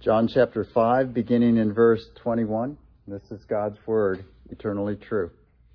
John chapter 5, beginning in verse 21. This is God's word, eternally true.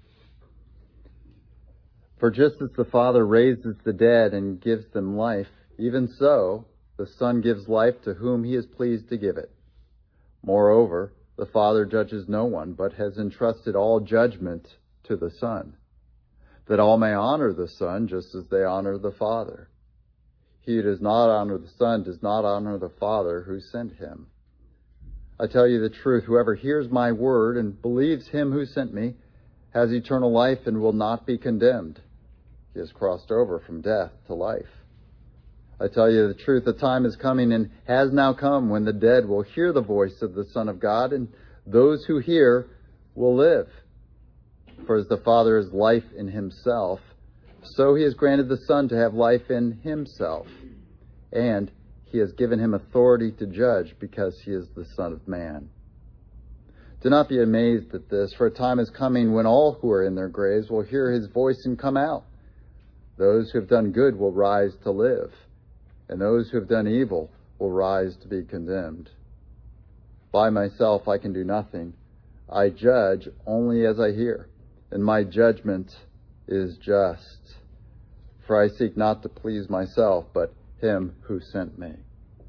For just as the Father raises the dead and gives them life, even so the Son gives life to whom he is pleased to give it. Moreover, the Father judges no one, but has entrusted all judgment to the Son, that all may honor the Son just as they honor the Father. He who does not honor the Son does not honor the Father who sent him. I tell you the truth, whoever hears my word and believes him who sent me has eternal life and will not be condemned. He has crossed over from death to life. I tell you the truth, the time is coming and has now come when the dead will hear the voice of the Son of God, and those who hear will live. For as the Father has life in himself, so he has granted the Son to have life in himself. And he has given him authority to judge because he is the Son of Man. Do not be amazed at this, for a time is coming when all who are in their graves will hear his voice and come out. Those who have done good will rise to live, and those who have done evil will rise to be condemned. By myself I can do nothing. I judge only as I hear, and my judgment is just. For I seek not to please myself, but him who sent me.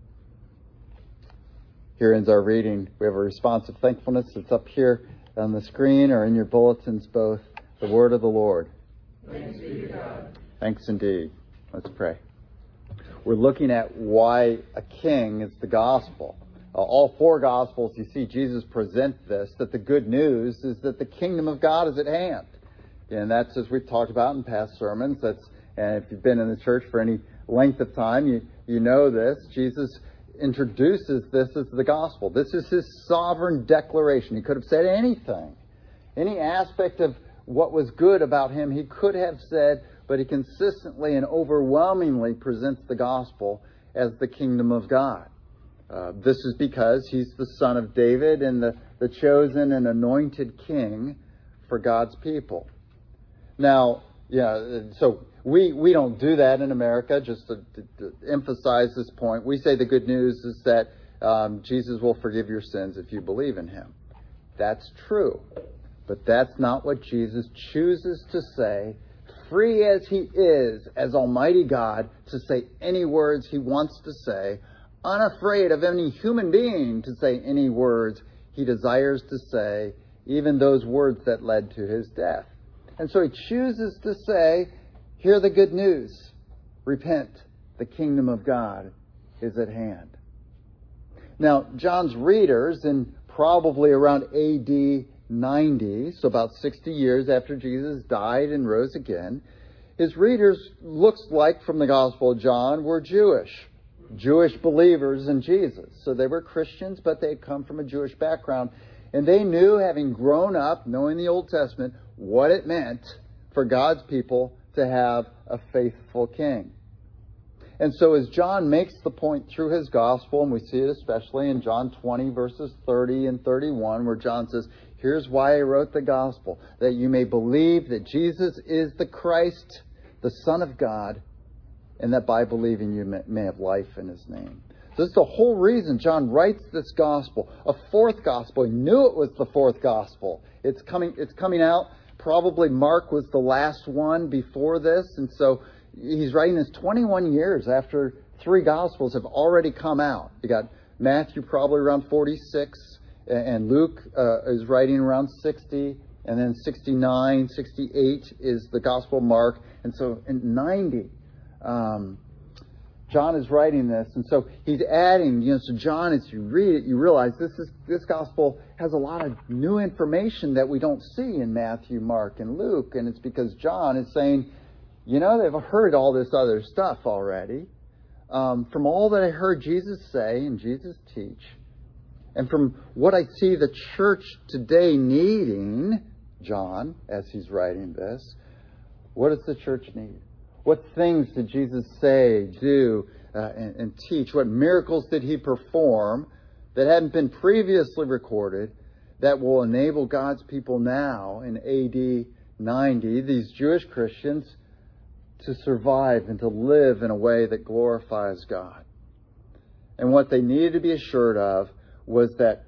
Here ends our reading. We have a response of thankfulness. It's up here on the screen or in your bulletins both. The word of the Lord. Thanks be to God. Thanks indeed. Let's pray. We're looking at why a king is the gospel. All four gospels, you see Jesus present this, that the good news is that the kingdom of God is at hand. And that's, as we've talked about in past sermons, and if you've been in the church for any length of time, you know this. Jesus introduces this as the gospel. This is his sovereign declaration. He could have said anything. Any aspect of what was good about him, he could have said, but he consistently and overwhelmingly presents the gospel as the kingdom of God. This is because he's the son of David and the chosen and anointed king for God's people. Now, so we don't do that in America, just to emphasize this point. We say the good news is that Jesus will forgive your sins if you believe in him. That's true. But that's not what Jesus chooses to say, free as he is, as Almighty God, to say any words he wants to say, unafraid of any human being to say any words he desires to say, even those words that led to his death. And so he chooses to say, hear the good news. Repent. The kingdom of God is at hand. Now, John's readers, in probably around A.D. 90, so about 60 years after Jesus died and rose again, his readers, looks like from the Gospel of John, were Jewish believers in Jesus. So they were Christians, but they had come from a Jewish background. And they knew, having grown up, knowing the Old Testament, what it meant for God's people to have a faithful king. And so as John makes the point through his gospel, and we see it especially in John 20, verses 30 and 31, where John says, here's why I wrote the gospel, that you may believe that Jesus is the Christ, the Son of God, and that by believing you may have life in his name. So this is the whole reason John writes this gospel, a fourth gospel. He knew it was the fourth gospel. It's coming out. Probably Mark was the last one before this, and so he's writing this 21 years after three gospels have already come out. You got Matthew probably around 46, and Luke is writing around 60, and then 69, 68 is the Gospel of Mark, and so in 90, John is writing this, and so he's adding, so John, as you read it, you realize this gospel has a lot of new information that we don't see in Matthew, Mark, and Luke, and it's because John is saying, they've heard all this other stuff already. From all that I heard Jesus say and Jesus teach, and from what I see the church today needing, John, as he's writing this, what does the church need? What things did Jesus say, do, and teach? What miracles did he perform that hadn't been previously recorded that will enable God's people now in AD 90, these Jewish Christians, to survive and to live in a way that glorifies God? And what they needed to be assured of was that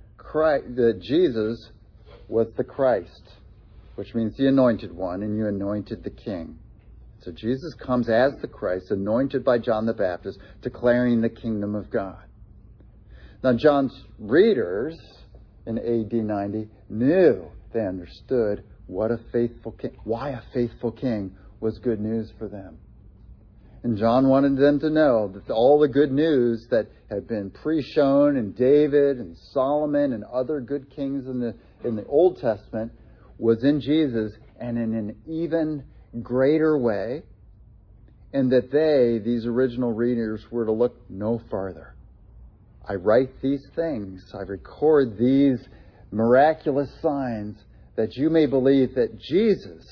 Jesus was the Christ, which means the anointed one, and you anointed the king. So Jesus comes as the Christ, anointed by John the Baptist, declaring the kingdom of God. Now, John's readers in AD 90 they understood why a faithful king was good news for them. And John wanted them to know that all the good news that had been pre-shown in David and Solomon and other good kings in the Old Testament was in Jesus, and in an even greater way, and that these original readers, were to look no farther. I write these things, I record these miraculous signs, that you may believe that Jesus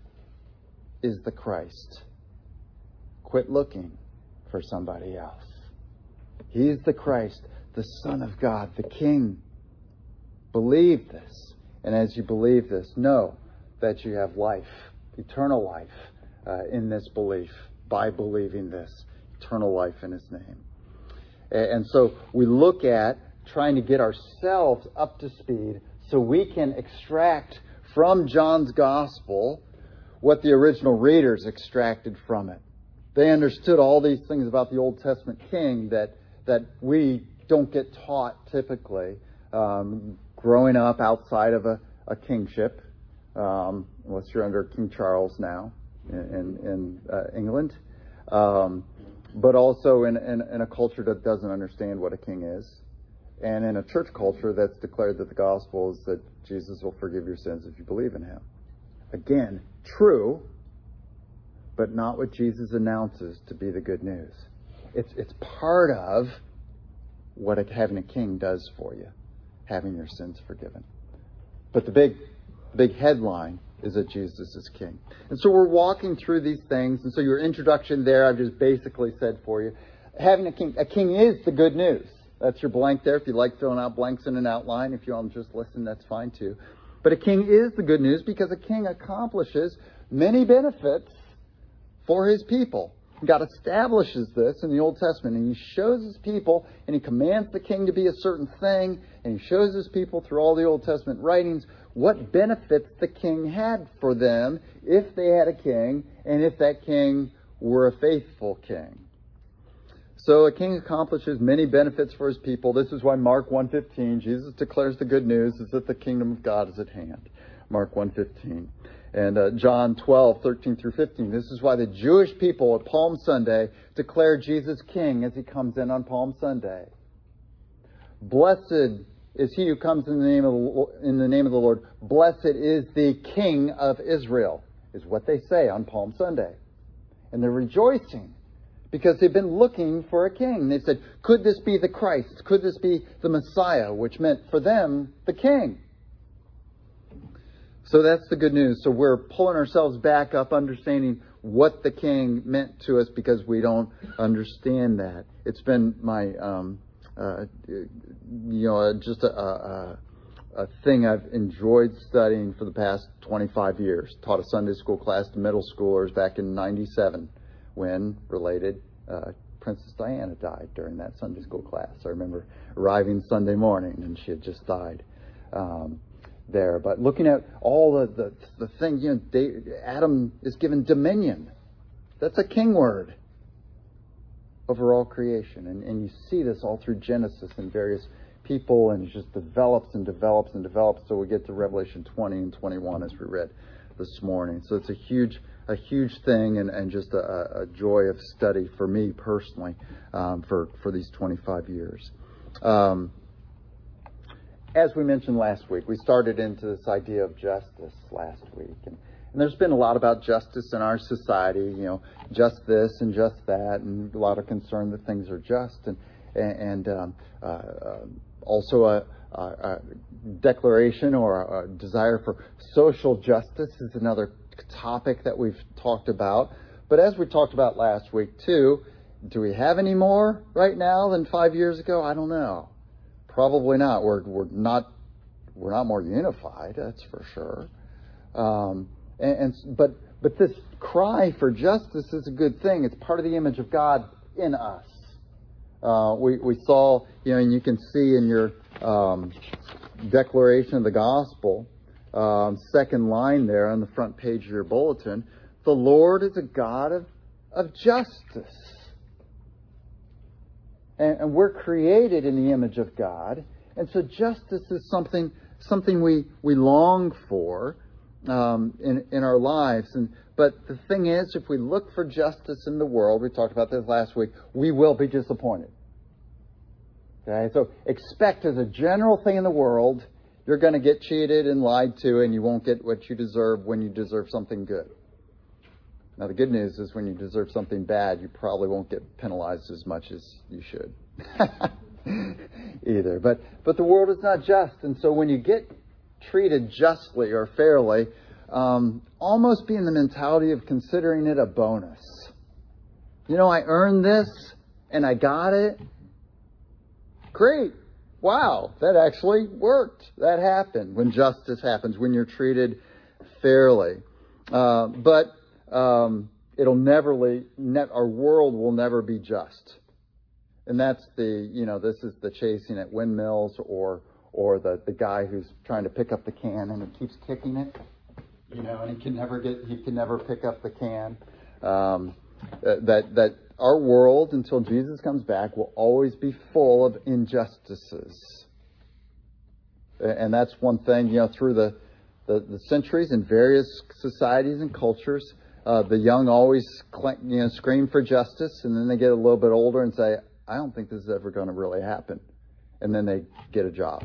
is the Christ. Quit looking for somebody else. He's the Christ, the Son of God, the King. Believe this. And as you believe this, know that you have life, eternal life, in this belief, by believing this, eternal life in His name. And so we look at trying to get ourselves up to speed so we can extract from John's Gospel what the original readers extracted from it. They understood all these things about the Old Testament king that we don't get taught typically growing up outside of a kingship, unless you're under King Charles now in England, but also in a culture that doesn't understand what a king is, and in a church culture that's declared that the gospel is that Jesus will forgive your sins if you believe in Him. Again, true, but not what Jesus announces to be the good news. It's part of what having a king does for you, having your sins forgiven. But the big headline is that Jesus is king. And so we're walking through these things. And so your introduction there, I've just basically said for you, having a king is the good news. That's your blank there. If you like filling out blanks in an outline, if you want to just listen, that's fine too. But a king is the good news because a king accomplishes many benefits for his people. God establishes this in the Old Testament, and He shows His people, and He commands the king to be a certain thing, and He shows His people through all the Old Testament writings what benefits the king had for them if they had a king, and if that king were a faithful king. So a king accomplishes many benefits for his people. This is why Mark 1:15, Jesus declares the good news is that the kingdom of God is at hand. Mark 1:15. And John 12:13 through 15. This is why the Jewish people at Palm Sunday declare Jesus king as He comes in on Palm Sunday. Blessed is he who comes in the name of the Lord. Blessed is the King of Israel, is what they say on Palm Sunday. And they're rejoicing because they've been looking for a king. They've said, could this be the Christ? Could this be the Messiah? Which meant for them, the king. So that's the good news. So we're pulling ourselves back up, understanding what the king meant to us because we don't understand that. It's been my, just a thing I've enjoyed studying for the past 25 years. Taught a Sunday school class to middle schoolers back in 97 when Princess Diana died during that Sunday school class. I remember arriving Sunday morning and she had just died. There, but looking at all the thing, Adam is given dominion. That's a king word over all creation, and you see this all through Genesis and various people, and it just develops and develops and develops. So we get to Revelation 20 and 21 as we read this morning. So it's a huge thing, and just a joy of study for me personally for these 25 years. As we mentioned last week, we started into this idea of justice last week. And there's been a lot about justice in our society, just this and just that, and a lot of concern that things are just. And also a declaration or a desire for social justice is another topic that we've talked about. But as we talked about last week too, do we have any more right now than 5 years ago? I don't know. Probably not. We're not more unified, that's for sure. But this cry for justice is a good thing. It's part of the image of God in us. We saw, and you can see in your declaration of the gospel, second line there on the front page of your bulletin, the Lord is a God of justice. And we're created in the image of God. And so justice is something we long for in our lives. But the thing is, if we look for justice in the world, we talked about this last week, we will be disappointed. Okay, so expect as a general thing in the world, you're going to get cheated and lied to, and you won't get what you deserve when you deserve something good. Now, the good news is when you deserve something bad, you probably won't get penalized as much as you should either. But the world is not just. And so when you get treated justly or fairly, almost be in the mentality of considering it a bonus. I earned this and I got it. Great. Wow, that actually worked. That happened when justice happens, when you're treated fairly. But it'll never our world will never be just. And that's this is the chasing at windmills or the guy who's trying to pick up the can and he keeps kicking it, and he can never pick up the can. That our world until Jesus comes back will always be full of injustices. And that's one thing, through the centuries in various societies and cultures, the young always scream for justice, and then they get a little bit older and say, I don't think this is ever going to really happen. And then they get a job.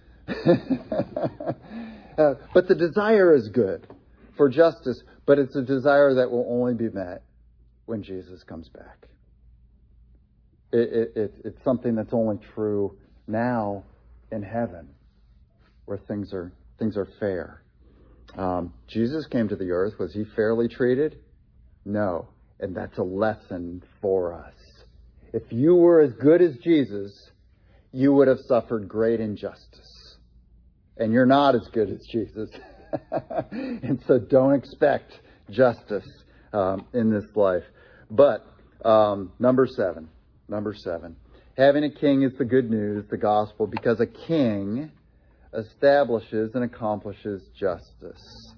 But the desire is good for justice, but it's a desire that will only be met when Jesus comes back. It's something that's only true now in heaven, where things are fair. Jesus came to the earth. Was he fairly treated? No. And that's a lesson for us. If you were as good as Jesus, you would have suffered great injustice. And you're not as good as Jesus. And so don't expect justice in this life. But number seven. Having a king is the good news, the gospel, because a king establishes and accomplishes justice.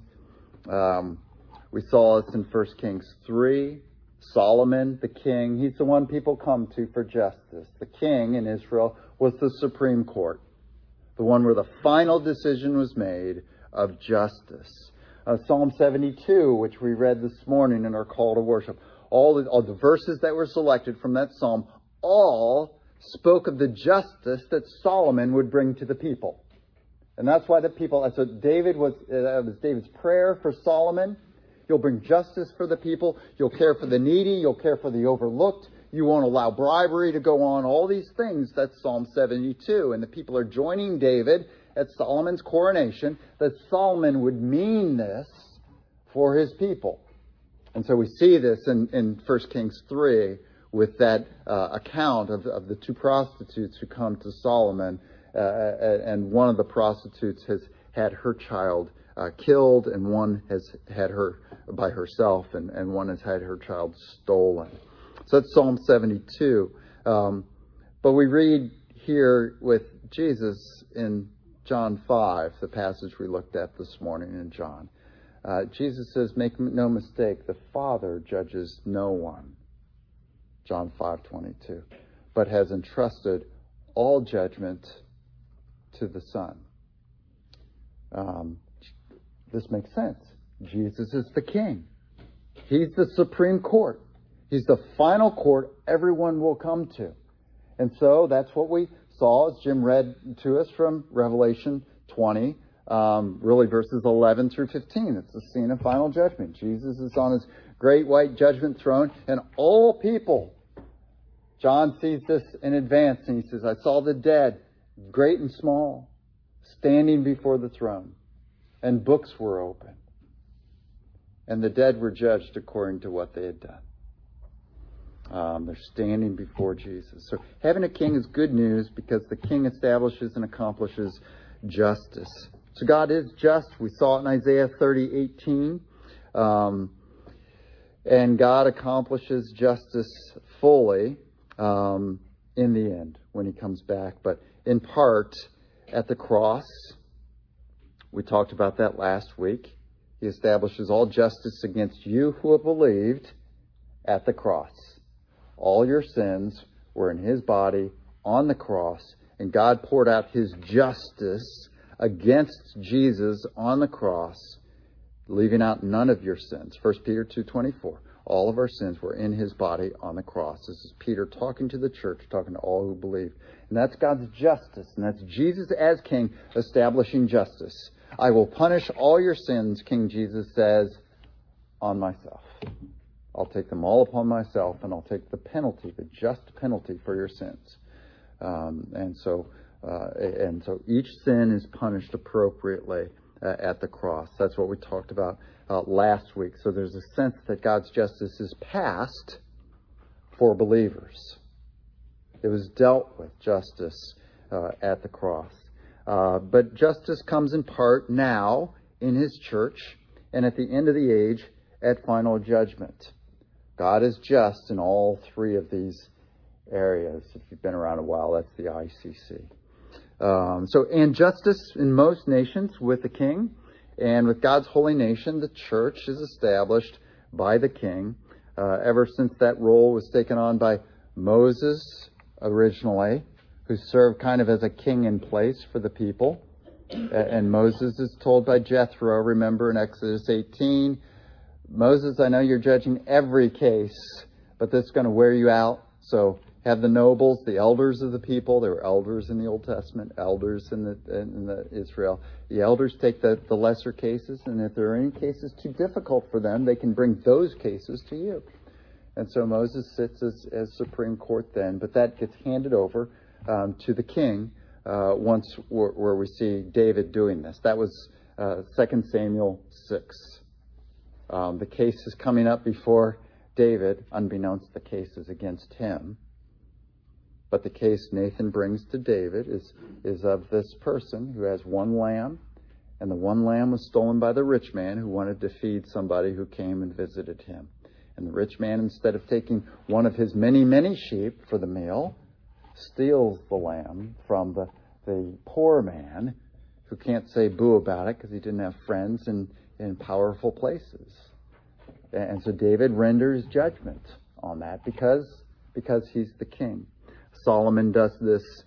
We saw this in 1 Kings 3. Solomon, the king, he's the one people come to for justice. The king in Israel was the Supreme Court, the one where the final decision was made of justice. Psalm 72, which we read this morning in our call to worship, all the verses that were selected from that psalm, all spoke of the justice that Solomon would bring to the people. And that's why that was David's prayer for Solomon. You'll bring justice for the people. You'll care for the needy. You'll care for the overlooked. You won't allow bribery to go on. All these things, that's Psalm 72. And the people are joining David at Solomon's coronation, that Solomon would mean this for his people. And so we see this in 1 Kings 3 with that account of the two prostitutes who come to Solomon. And one of the prostitutes has had her child killed, and one has had her by herself, and one has had her child stolen. So that's Psalm 72. But we read here with Jesus in John 5, the passage we looked at this morning in John. Jesus says, make no mistake, the Father judges no one. John 5:22. But has entrusted all judgment to the Son. This makes sense. Jesus is the king. He's the Supreme Court. He's the final court everyone will come to. And so that's what we saw as Jim read to us from Revelation 20, really verses 11 through 15. It's the scene of final judgment. Jesus is on his great white judgment throne, and all people, John sees this in advance, and he says, I saw the dead, great and small, standing before the throne, and books were opened, and the dead were judged according to what they had done. They're standing before Jesus. So having a king is good news because the king establishes and accomplishes justice. So God is just. We saw it in Isaiah 30:18. And God accomplishes justice fully. in the end when he comes back. But in part, at the cross, we talked about that last week. He establishes all justice against you who have believed at the cross. All your sins were in his body on the cross, and God poured out his justice against Jesus on the cross, leaving out none of your sins. 1 Peter 2:24. All of our sins were in his body on the cross. This is Peter talking to the church, talking to all who believe. And that's God's justice. And that's Jesus as king establishing justice. I will punish all your sins, King Jesus says, on myself. I'll take them all upon myself, and I'll take the penalty, the just penalty for your sins. And so each sin is punished appropriately at the cross. That's what we talked about last week. So there's a sense that God's justice is past for believers. It was dealt with, justice, at the cross. But justice comes in part now in his church and at the end of the age at final judgment. God is just in all three of these areas. If you've been around a while, that's the ICC. And justice in most nations with the king, and with God's holy nation, the church is established by the king. Ever since that role was taken on by Moses originally, who served kind of as a king in place for the people. And Moses is told by Jethro, remember in Exodus 18, Moses, I know you're judging every case, but this is going to wear you out. So have the nobles, the elders of the people. There were elders in the Old Testament, elders in the Israel. The elders take the lesser cases, and if there are any cases too difficult for them, they can bring those cases to you. And so Moses sits as Supreme Court then, but that gets handed over to the king once where we see David doing this. That was 2 Samuel 6. The case is coming up before David, unbeknownst the case is against him. But the case Nathan brings to David is of this person who has one lamb, and the one lamb was stolen by the rich man who wanted to feed somebody who came and visited him. And the rich man, instead of taking one of his many, many sheep for the meal, steals the lamb from the poor man who can't say boo about it because he didn't have friends in powerful places. And so David renders judgment on that because he's the king. Solomon does this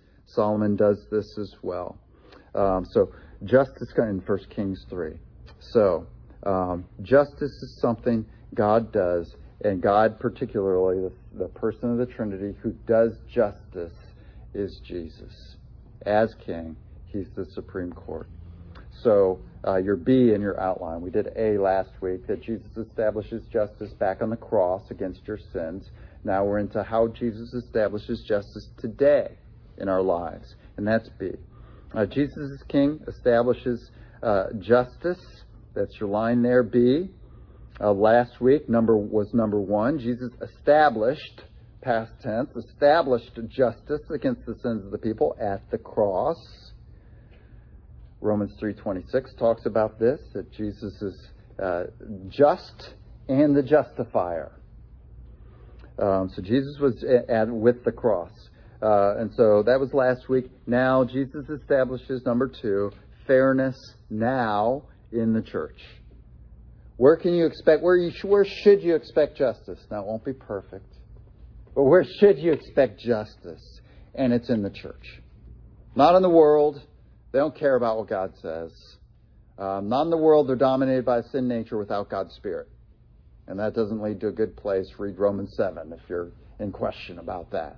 as well. So justice in 1 Kings 3. So justice is something God does, and God, particularly the person of the Trinity who does justice, is Jesus. As king, he's the Supreme Court. So your B in your outline, we did A last week, that Jesus establishes justice back on the cross against your sins. Now we're into how Jesus establishes justice today in our lives, and that's B. Jesus is king, establishes justice. That's your line there, B. Last week, number 1. Jesus established, past tense, established justice against the sins of the people at the cross. Romans 3:26 talks about this, that Jesus is just and the justifier. So Jesus was with the cross. And so that was last week. Now Jesus establishes, number 2, fairness now in the church. Where can you expect, where should you expect justice? Now, it won't be perfect, but where should you expect justice? And it's in the church. Not in the world. They don't care about what God says. Not in the world. They're dominated by a sin nature without God's Spirit. And that doesn't lead to a good place. Read Romans 7 if you're in question about that.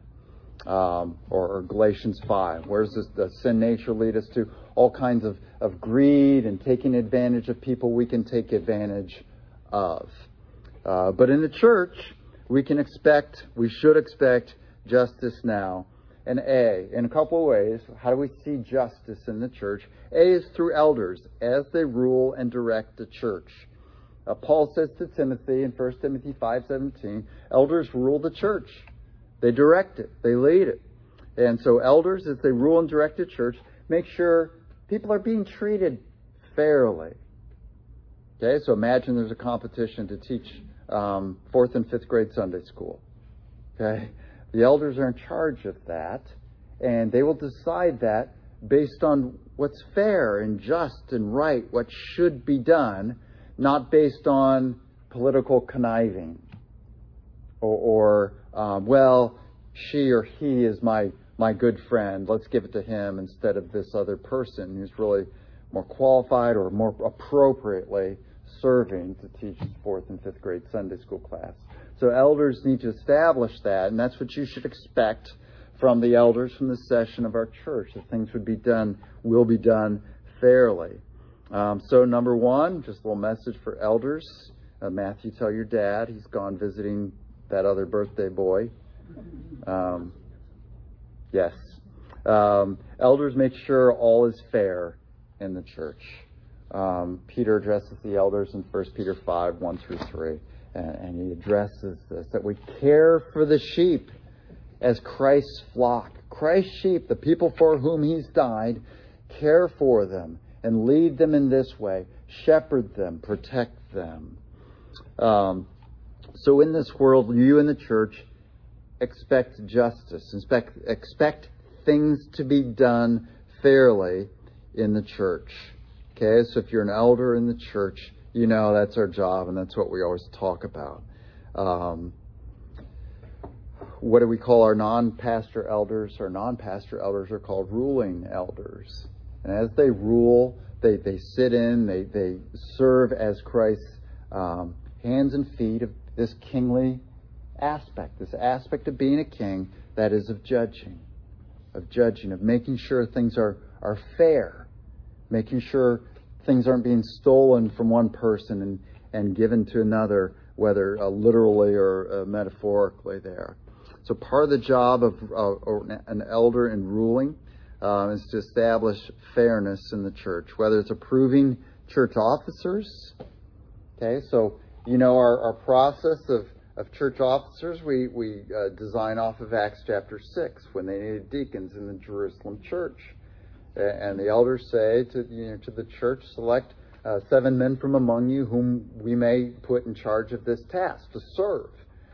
Or Galatians 5. Where does the sin nature lead us to? All kinds of greed and taking advantage of people we can take advantage of. But in the church, we should expect justice now. And A, in a couple of ways, how do we see justice in the church? A is through elders as they rule and direct the church. Paul says to Timothy in 1 Timothy 5:17, elders rule the church. They direct it. They lead it. And so elders, as they rule and direct the church, make sure people are being treated fairly. Okay, so imagine there's a competition to teach 4th and 5th grade Sunday school. Okay, The elders are in charge of that, and they will decide that based on what's fair and just and right, what should be done, not based on political conniving or well, she or he is my good friend. Let's give it to him instead of this other person who's really more qualified or more appropriately serving to teach 4th and 5th grade Sunday school class. So elders need to establish that, and that's what you should expect from the elders from the session of our church, that things will be done fairly. So number one, just a little message for elders. Matthew, tell your dad he's gone visiting that other birthday boy. Yes. Elders make sure all is fair in the church. Peter addresses the elders in 1 Peter 5, 1 through 3. And he addresses this, that we care for the sheep as Christ's flock. Christ's sheep, the people for whom he's died, care for them and lead them in this way. Shepherd them, protect them. So in this world, you in the church expect justice. Expect things to be done fairly in the church. Okay, so if you're an elder in the church, you know that's our job, and that's what we always talk about. What do we call our non-pastor elders? Our non-pastor elders are called ruling elders. And as they rule, they sit in, they serve as Christ's hands and feet of this kingly aspect, this aspect of being a king, that is of judging, of making sure things are fair, making sure things aren't being stolen from one person and given to another, whether literally or metaphorically there. So part of the job of an elder in ruling is to establish fairness in the church, whether it's approving church officers. Okay, so you know our process of church officers, we design off of Acts chapter 6 when they needed deacons in the Jerusalem church. And the elders say to the church, select 7 men from among you whom we may put in charge of this task to serve.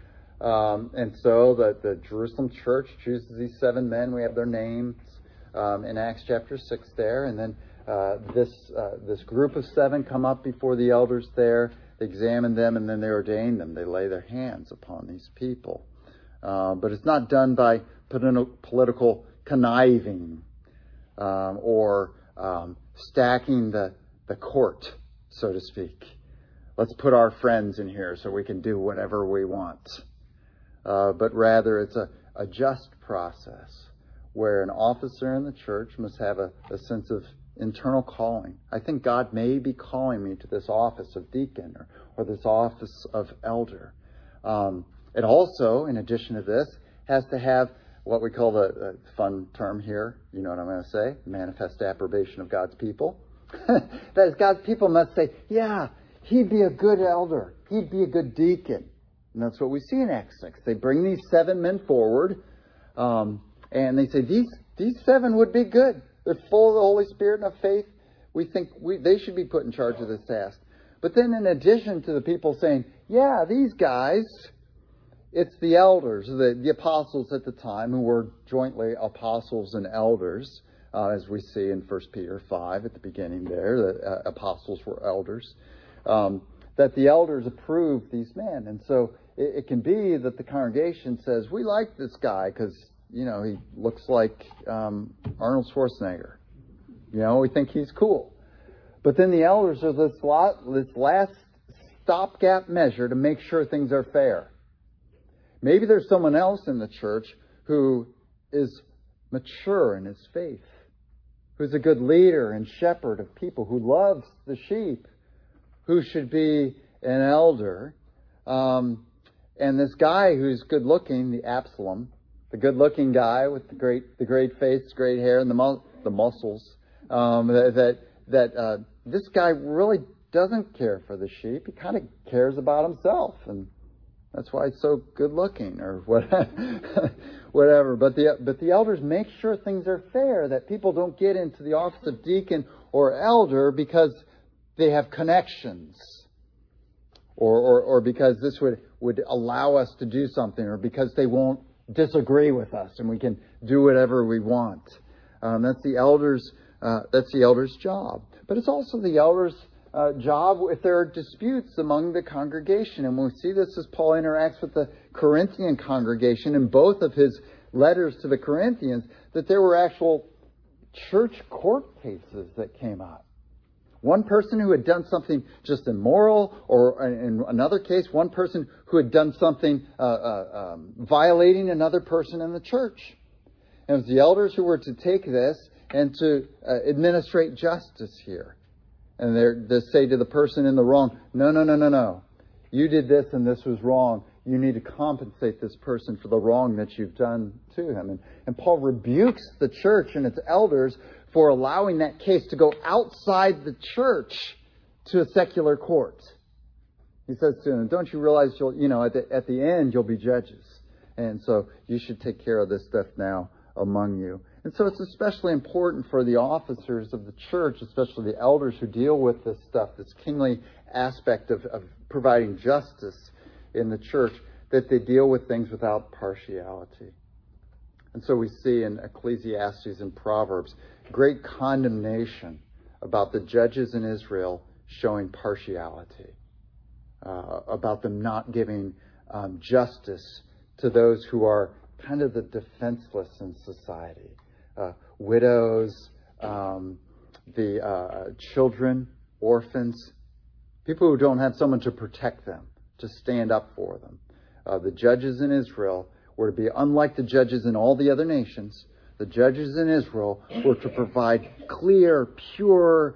And so the Jerusalem church chooses these 7 men. We have their names in Acts chapter 6 there. And then this group of 7 come up before the elders there, examine them, and then they ordain them. They lay their hands upon these people. But it's not done by political conniving or stacking the court, so to speak. Let's put our friends in here so we can do whatever we want. But rather it's a just process where an officer in the church must have a sense of internal calling. I think God may be calling me to this office of deacon or this office of elder. It also, in addition to this, has to have what we call the fun term here, you know what I'm going to say, manifest approbation of God's people. That is, God's people must say, yeah, he'd be a good elder. He'd be a good deacon. And that's what we see in Acts 6. They bring these 7 men forward, and they say, these 7 would be good. They're full of the Holy Spirit and of faith. We think they should be put in charge of this task. But then in addition to the people saying, yeah, these guys, it's the elders, the apostles at the time, who were jointly apostles and elders, as we see in 1 Peter 5 at the beginning there, the apostles were elders, that the elders approve these men. And so it can be that the congregation says, we like this guy because, he looks like Arnold Schwarzenegger. We think he's cool. But then the elders are this last stopgap measure to make sure things are fair. Maybe there's someone else in the church who is mature in his faith, who's a good leader and shepherd of people, who loves the sheep, who should be an elder. And this guy who's good looking, the Absalom, the good looking guy with the great face, great hair, and the muscles, this guy really doesn't care for the sheep. He kind of cares about himself, and that's why he's so good looking, or whatever. But the elders make sure things are fair, that people don't get into the office of deacon or elder because they have connections, or because this would allow us to do something, or because they won't disagree with us and we can do whatever we want. That's the elders' job. But it's also the elders' job if there are disputes among the congregation. And we see this as Paul interacts with the Corinthian congregation in both of his letters to the Corinthians, that there were actual church court cases that came up. One person who had done something just immoral, or in another case, one person who had done something violating another person in the church. And it was the elders who were to take this and to administrate justice here. And they say to the person in the wrong, no. You did this and this was wrong. You need to compensate this person for the wrong that you've done to him. And Paul rebukes the church and its elders for allowing that case to go outside the church to a secular court. He says to them, don't you realize at the end you'll be judges. And so you should take care of this stuff now among you. And so it's especially important for the officers of the church, especially the elders who deal with this stuff, this kingly aspect of providing justice in the church, that they deal with things without partiality. And so we see in Ecclesiastes and Proverbs great condemnation about the judges in Israel showing partiality, about them not giving justice to those who are kind of the defenseless in society. Widows, the children, orphans, people who don't have someone to protect them, to stand up for them. The judges in Israel were to be unlike the judges in all the other nations. The judges in Israel were to provide clear, pure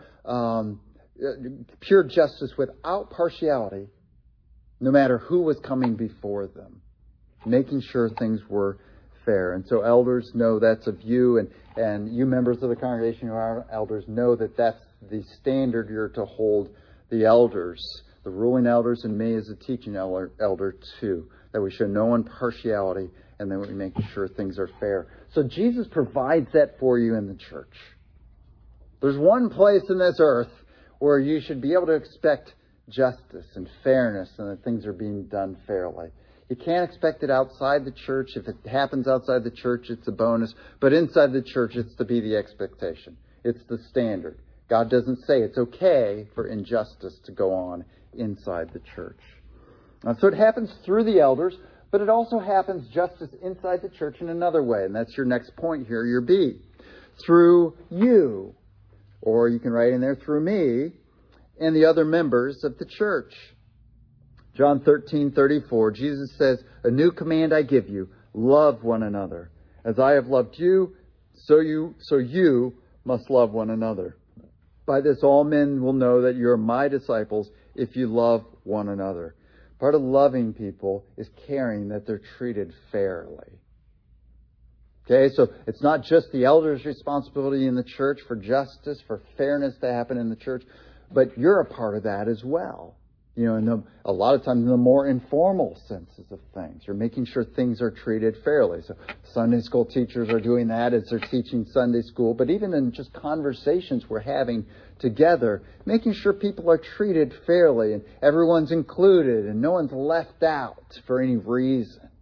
justice without partiality, no matter who was coming before them, making sure things were fair. And so elders know that's of you, and you members of the congregation who are elders know that that's the standard you're to hold the elders, the ruling elders, and me as a teaching elder too, that we show no impartiality and that we make sure things are fair. So Jesus provides that for you in the church. There's one place in this earth where you should be able to expect justice and fairness and that things are being done fairly. You can't expect it outside the church. If it happens outside the church, it's a bonus. But inside the church, it's to be the expectation. It's the standard. God doesn't say it's okay for injustice to go on inside the church. So it happens through the elders, but it also happens justice inside the church in another way. And that's your next point here, your B. Through you, or you can write in there, through me and the other members of the church. John 13:34, Jesus says, a new command I give you, love one another. As I have loved you, so you must love one another. By this all men will know that you are my disciples if you love one another. Part of loving people is caring that they're treated fairly. Okay, so it's not just the elders' responsibility in the church for justice, for fairness to happen in the church, but you're a part of that as well. A lot of times in the more informal senses of things, you're making sure things are treated fairly. So Sunday school teachers are doing that as they're teaching Sunday school, but even in just conversations we're having together, making sure people are treated fairly and everyone's included and no one's left out for any reason.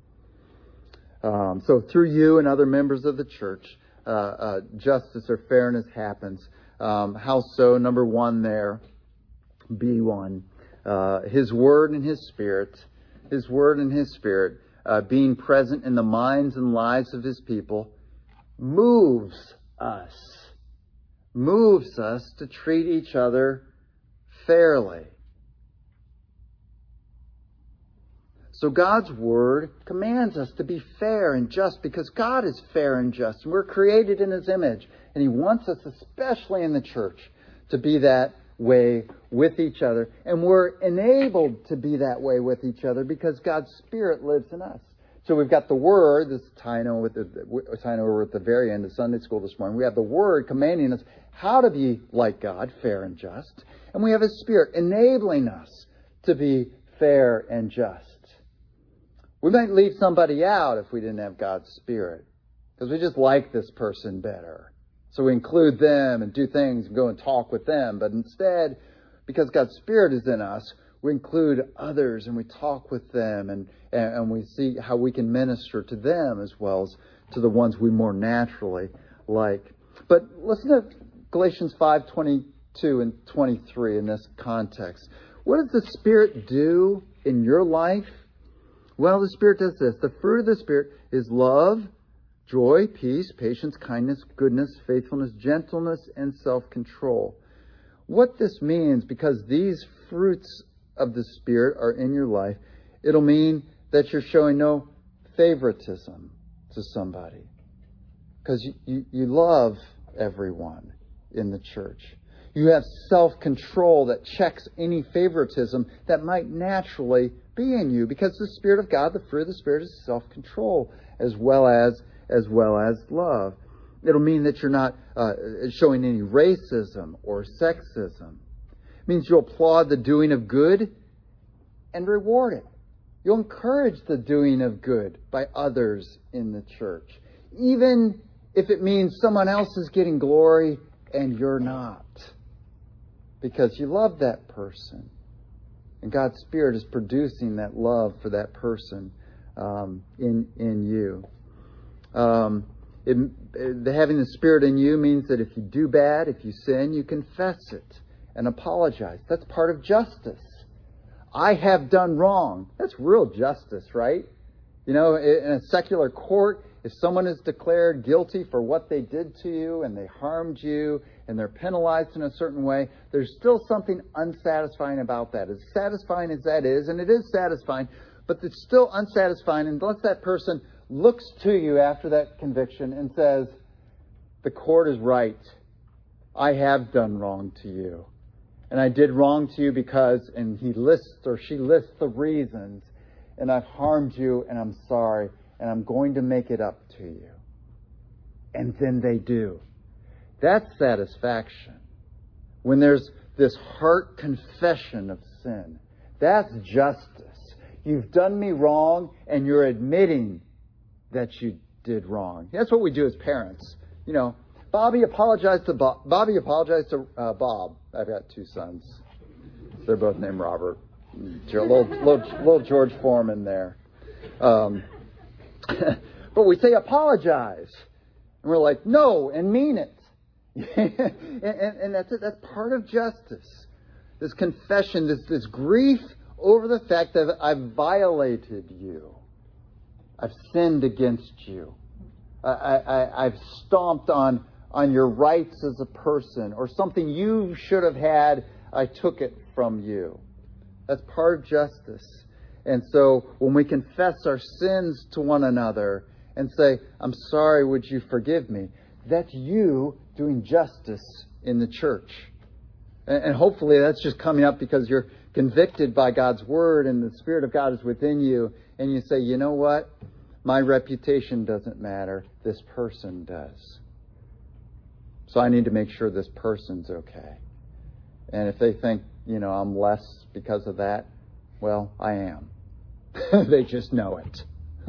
So through you and other members of the church, justice or fairness happens. How so? Number one there, B1. His word and his spirit, being present in the minds and lives of his people, moves us to treat each other fairly. So God's word commands us to be fair and just because God is fair and just. And we're created in his image. And he wants us, especially in the church, to be that way with each other. And we're enabled to be that way with each other because God's Spirit lives in us. So we've got the Word, this tying over at the very end of Sunday school this morning. We have the Word commanding us how to be like God, fair and just. And we have His Spirit enabling us to be fair and just. We might leave somebody out if we didn't have God's Spirit, because we just like this person better. So we include them and do things and go and talk with them. But instead, because God's Spirit is in us, We include others and we talk with them and we see how we can minister to them as well as to the ones we more naturally like. But listen to Galatians 5:22 and 23 in this context. What does the Spirit do in your life? Well, the Spirit does this. The fruit of the Spirit is love, joy, peace, patience, kindness, goodness, faithfulness, gentleness, and self-control. What this means, because these fruits of the Spirit are in your life, it'll mean that you're showing no favoritism to somebody. Because you love everyone in the church. You have self-control that checks any favoritism that might naturally be in you. Because the Spirit of God, the fruit of the Spirit, is self-control as well as love. It'll mean that you're not showing any racism or sexism. It means you'll applaud the doing of good and reward it. You'll encourage the doing of good by others in the church, even if it means someone else is getting glory and you're not, because you love that person. And God's Spirit is producing that love for that person in you. Having the Spirit in you means that if you do bad, if you sin, you confess it and apologize. That's part of justice. I have done wrong. That's real justice, right? You know, in a secular court, if someone is declared guilty for what they did to you and they harmed you and they're penalized in a certain way, there's still something unsatisfying about that. As satisfying as that is, and it is satisfying, but it's still unsatisfying unless that person looks to you after that conviction and says, the court is right. I have done wrong to you. And I did wrong to you because, and he lists or she lists the reasons, and I've harmed you and I'm sorry and I'm going to make it up to you. And then they do. That's satisfaction. When there's this heart confession of sin, that's justice. You've done me wrong and you're admitting that you did wrong. That's what we do as parents. You know, Bobby apologized to Bob. Bob. I've got two sons. They're both named Robert. Little George Foreman there. But we say apologize. And we're like, no, and mean it. and that's it. That's part of justice. This confession, this grief over the fact that I've violated you. I've sinned against you. I've stomped on your rights as a person, or something you should have had, I took it from you. That's part of justice. And so when we confess our sins to one another and say, I'm sorry, would you forgive me? That's you doing justice in the church. And hopefully that's just coming up because you're convicted by God's word and the Spirit of God is within you. And you say, you know what? My reputation doesn't matter. This person does. So I need to make sure this person's okay. And if they think, I'm less because of that, well, I am. They just know it.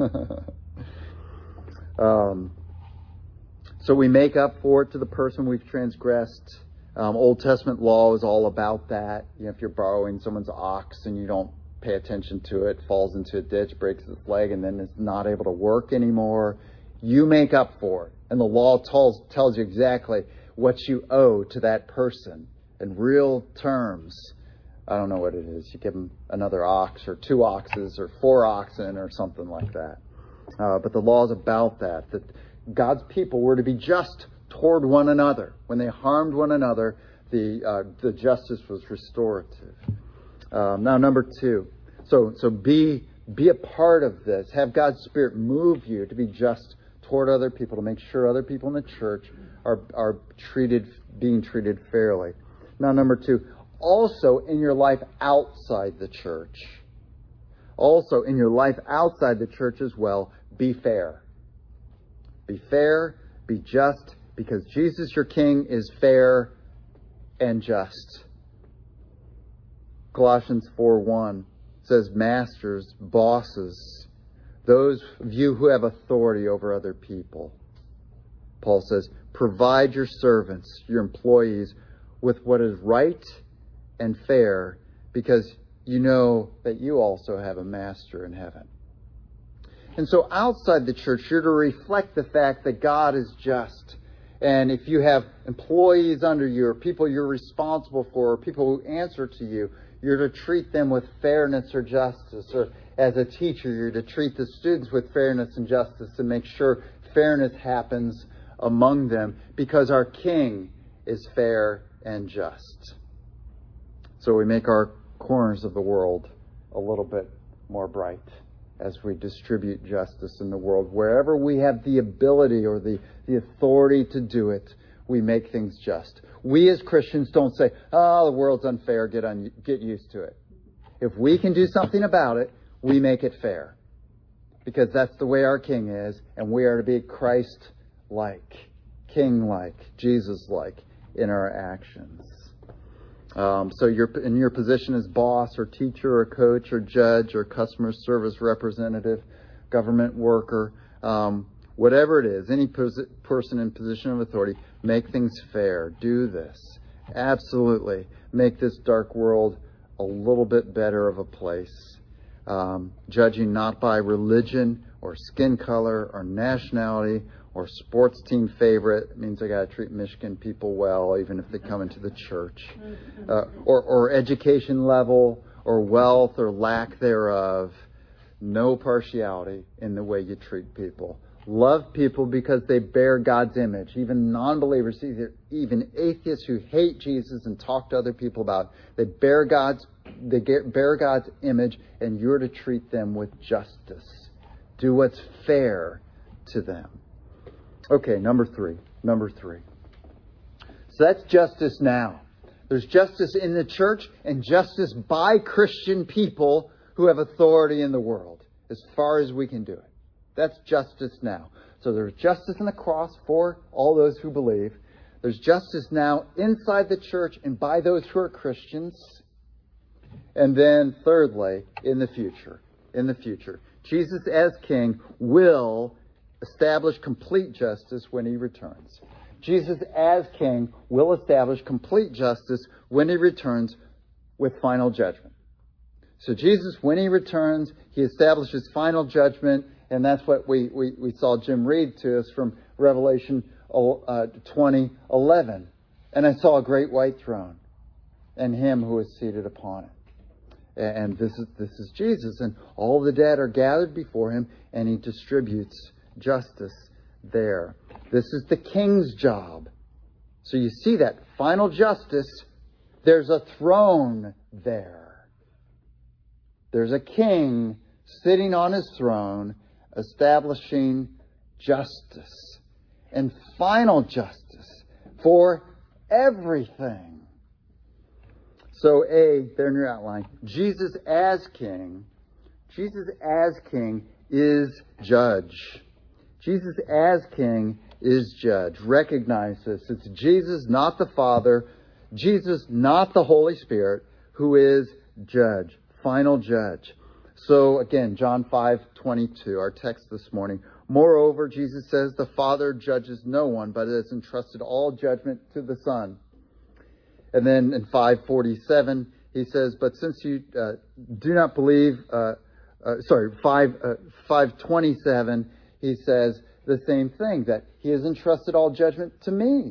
So we make up for it to the person we've transgressed. Old Testament law is all about that. If you're borrowing someone's ox and you don't pay attention to it, falls into a ditch, breaks its leg, and then is not able to work anymore, you make up for it. And the law tells you exactly what you owe to that person in real terms. I don't know what it is. You give them another ox or 2 oxes or 4 oxen or something like that. But the law is about that God's people were to be just toward one another. When they harmed one another, the justice was restorative. Now, number 2. So be a part of this. Have God's Spirit move you to be just toward other people, to make sure other people in the church are being treated fairly. Now, number 2, also in your life outside the church. Also in your life outside the church as well, be fair. Be fair, be just, because Jesus, your King, is fair and just. Colossians 4:1 says, masters, bosses, those of you who have authority over other people. Paul says, provide your servants, your employees, with what is right and fair, because you know that you also have a master in heaven. And so outside the church, you're to reflect the fact that God is just. And if you have employees under you, or people you're responsible for, or people who answer to you, you're to treat them with fairness or justice. Or as a teacher, you're to treat the students with fairness and justice and make sure fairness happens among them, because our King is fair and just. So we make our corners of the world a little bit more bright as we distribute justice in the world. Wherever we have the ability or the authority to do it, we make things just. We as Christians don't say, the world's unfair, get used to it. If we can do something about it, we make it fair. Because that's the way our King is, and we are to be Christ-like, King-like, Jesus-like in our actions. So you're in your position as boss or teacher or coach or judge or customer service representative, government worker, whatever it is, any person in position of authority, make things fair. Do this. Absolutely. Make this dark world a little bit better of a place. Judging not by religion or skin color or nationality or sports team favorite. It means I got to treat Michigan people well, even if they come into the church. Or education level, or wealth, or lack thereof. No partiality in the way you treat people. Love people because they bear God's image. Even non-believers, even atheists who hate Jesus and talk to other people about it, they bear God's image, and you're to treat them with justice. Do what's fair to them. Okay, number three. So that's justice now. There's justice in the church and justice by Christian people who have authority in the world, as far as we can do it. That's justice now. So there's justice on the cross for all those who believe. There's justice now inside the church and by those who are Christians. And then thirdly, in the future, Jesus as King will establish complete justice when he returns. Jesus as King will establish complete justice when he returns with final judgment. So Jesus, when he returns, he establishes final judgment, and that's what we saw Jim read to us from Revelation 20:11. And I saw a great white throne, and him who is seated upon it. And this is Jesus, and all the dead are gathered before him, and he distributes justice there. This is the King's job. So you see that final justice, there's a throne there. There's a king sitting on his throne, establishing justice and final justice for everything. So there in your outline, Jesus as King is judge. Jesus as King is judge. Recognize this. It's Jesus, not the Father. Jesus, not the Holy Spirit, who is judge. Final judge. So again, John 5:22, our text this morning. Moreover, Jesus says, the Father judges no one, but has entrusted all judgment to the Son. And then in 5:47, he says, but since you do not believe, 5:27, he says the same thing, that he has entrusted all judgment to me.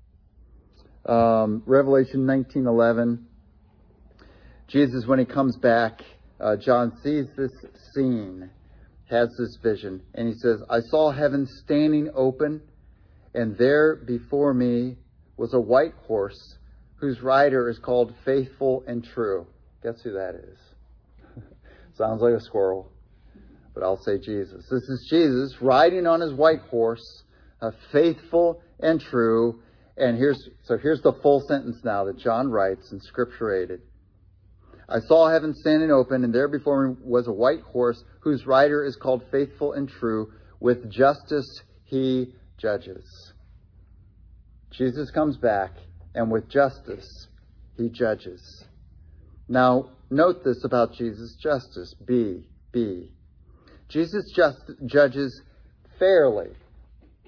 Revelation 19:11, Jesus, when he comes back, John sees this scene, has this vision, and he says, I saw heaven standing open, and there before me was a white horse, whose rider is called Faithful and True. Guess who that is? Sounds like a squirrel, but I'll say Jesus. This is Jesus riding on his white horse, faithful and true. And here's the full sentence now that John writes and scripturated. I saw heaven standing open, and there before me was a white horse, whose rider is called Faithful and True. With justice he judges. Jesus comes back, and with justice he judges. Now, note this about Jesus' justice. B. Jesus judges fairly.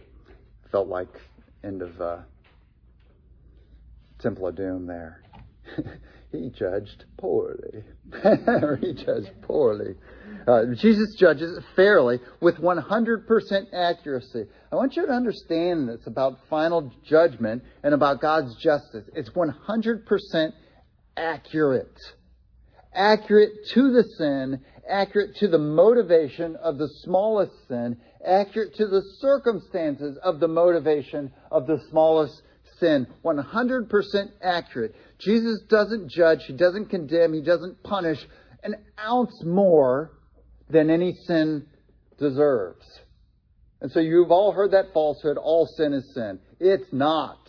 Felt like end of Temple of Doom there. He judged poorly. He judged poorly. Jesus judges fairly with 100% accuracy. I want you to understand this about final judgment and about God's justice. It's 100% accurate. Accurate to the sin, accurate to the motivation of the smallest sin, accurate to the circumstances of the motivation of the smallest sin. 100% accurate. Jesus doesn't judge, He doesn't condemn, He doesn't punish an ounce more than any sin deserves. And so you've all heard that falsehood, all sin is sin. It's not.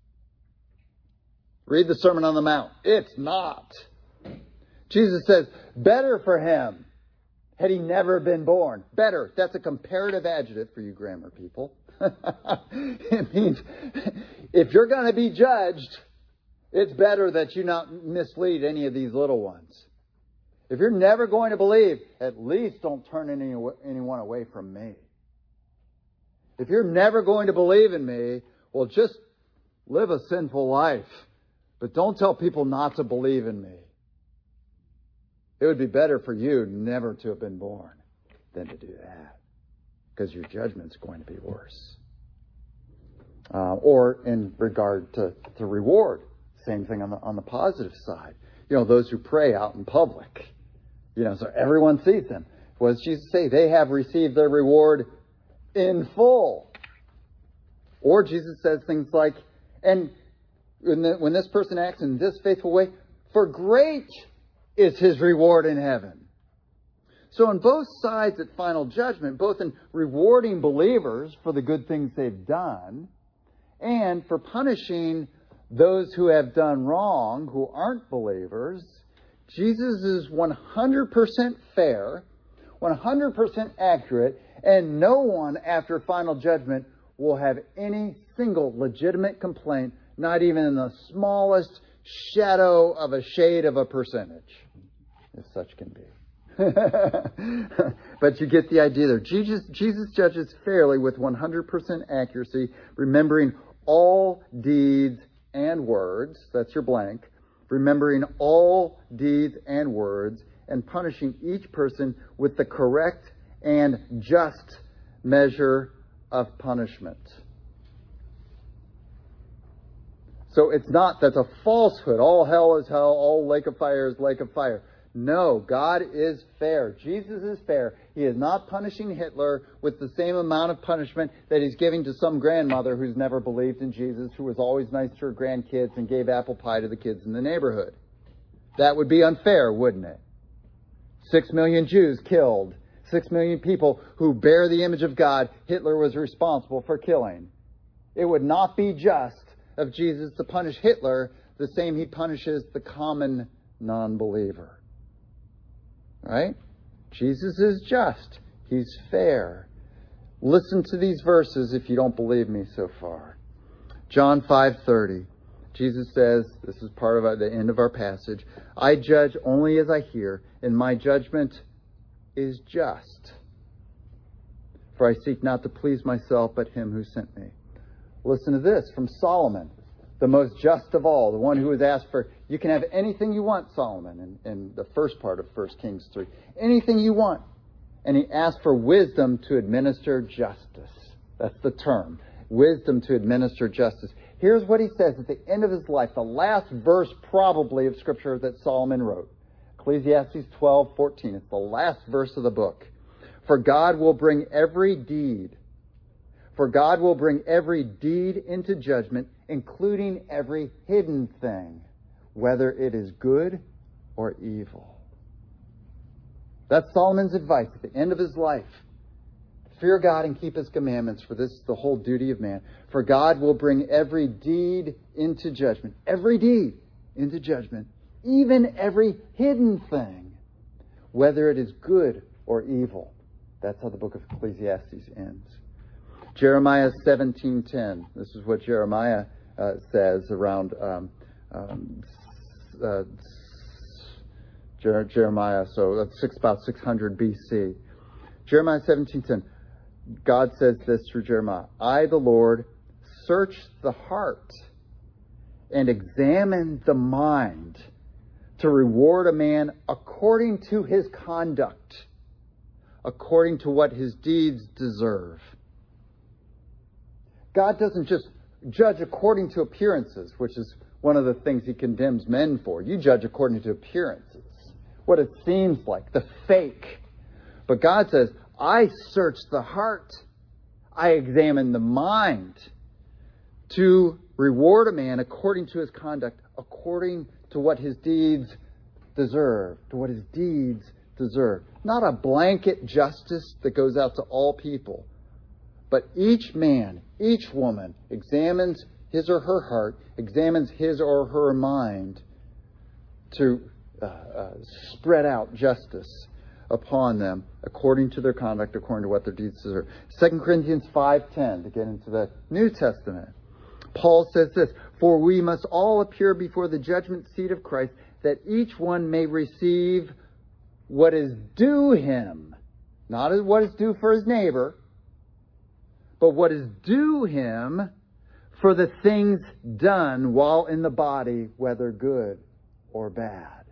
Read the Sermon on the Mount. It's not. Jesus says, better for him had he never been born. Better. That's a comparative adjective for you grammar people. It means if you're going to be judged, it's better that you not mislead any of these little ones. If you're never going to believe, at least don't turn anyone away from me. If you're never going to believe in me, well, just live a sinful life. But don't tell people not to believe in me. It would be better for you never to have been born than to do that, because your judgment's going to be worse. Or in regard to reward, same thing on the positive side. You know, those who pray out in public, you know, so everyone sees them. What does Jesus say? They have received their reward in full. Or Jesus says things like, and when this person acts in this faithful way, for great is his reward in heaven. So on both sides at final judgment, both in rewarding believers for the good things they've done, and for punishing those who have done wrong, who aren't believers, Jesus is 100% fair, 100% accurate, and no one after final judgment will have any single legitimate complaint, not even in the smallest shadow of a shade of a percentage, if such can be. But you get the idea there. Jesus judges fairly with 100% accuracy, remembering all deeds and words. That's your blank. Remembering all deeds and words, and punishing each person with the correct and just measure of punishment. So it's not, that's a falsehood. All hell is hell, all lake of fire is lake of fire. No, God is fair. Jesus is fair. He is not punishing Hitler with the same amount of punishment that he's giving to some grandmother who's never believed in Jesus, who was always nice to her grandkids and gave apple pie to the kids in the neighborhood. That would be unfair, wouldn't it? 6 million Jews killed. 6 million people who bear the image of God, Hitler was responsible for killing. It would not be just of Jesus to punish Hitler the same he punishes the common non-believer. Right? Jesus is just. He's fair. Listen to these verses if you don't believe me so far. John 5:30. Jesus says, this is part of the end of our passage, I judge only as I hear, and my judgment is just. For I seek not to please myself, but him who sent me. Listen to this from Solomon, the most just of all, the one who was asked for, you can have anything you want, Solomon, in the first part of 1 Kings 3. Anything you want. And he asked for wisdom to administer justice. That's the term. Wisdom to administer justice. Here's what he says at the end of his life, the last verse probably of Scripture that Solomon wrote. Ecclesiastes 12:14. It's the last verse of the book. For God will bring every deed into judgment, including every hidden thing, whether it is good or evil. That's Solomon's advice at the end of his life. Fear God and keep his commandments, for this is the whole duty of man. For God will bring every deed into judgment. Every deed into judgment. Even every hidden thing, whether it is good or evil. That's how the book of Ecclesiastes ends. Jeremiah 17:10. This is what Jeremiah says around Jeremiah. So that's about 600 BC. Jeremiah 17:10. God says this through Jeremiah. I, the Lord, search the heart and examine the mind to reward a man according to his conduct, according to what his deeds deserve. God doesn't just judge according to appearances, which is one of the things he condemns men for. You judge according to appearances, what it seems like, the fake. But God says, I search the heart. I examine the mind to reward a man according to his conduct, according to what his deeds deserve, Not a blanket justice that goes out to all people, but each man, each woman examines his or her heart, examines his or her mind to spread out justice upon them according to their conduct, according to what their deeds deserve. 2 Corinthians 5:10, to get into the New Testament. Paul says this, for we must all appear before the judgment seat of Christ, that each one may receive what is due him. Not what is due for his neighbor, but what is due him for the things done while in the body, whether good or bad.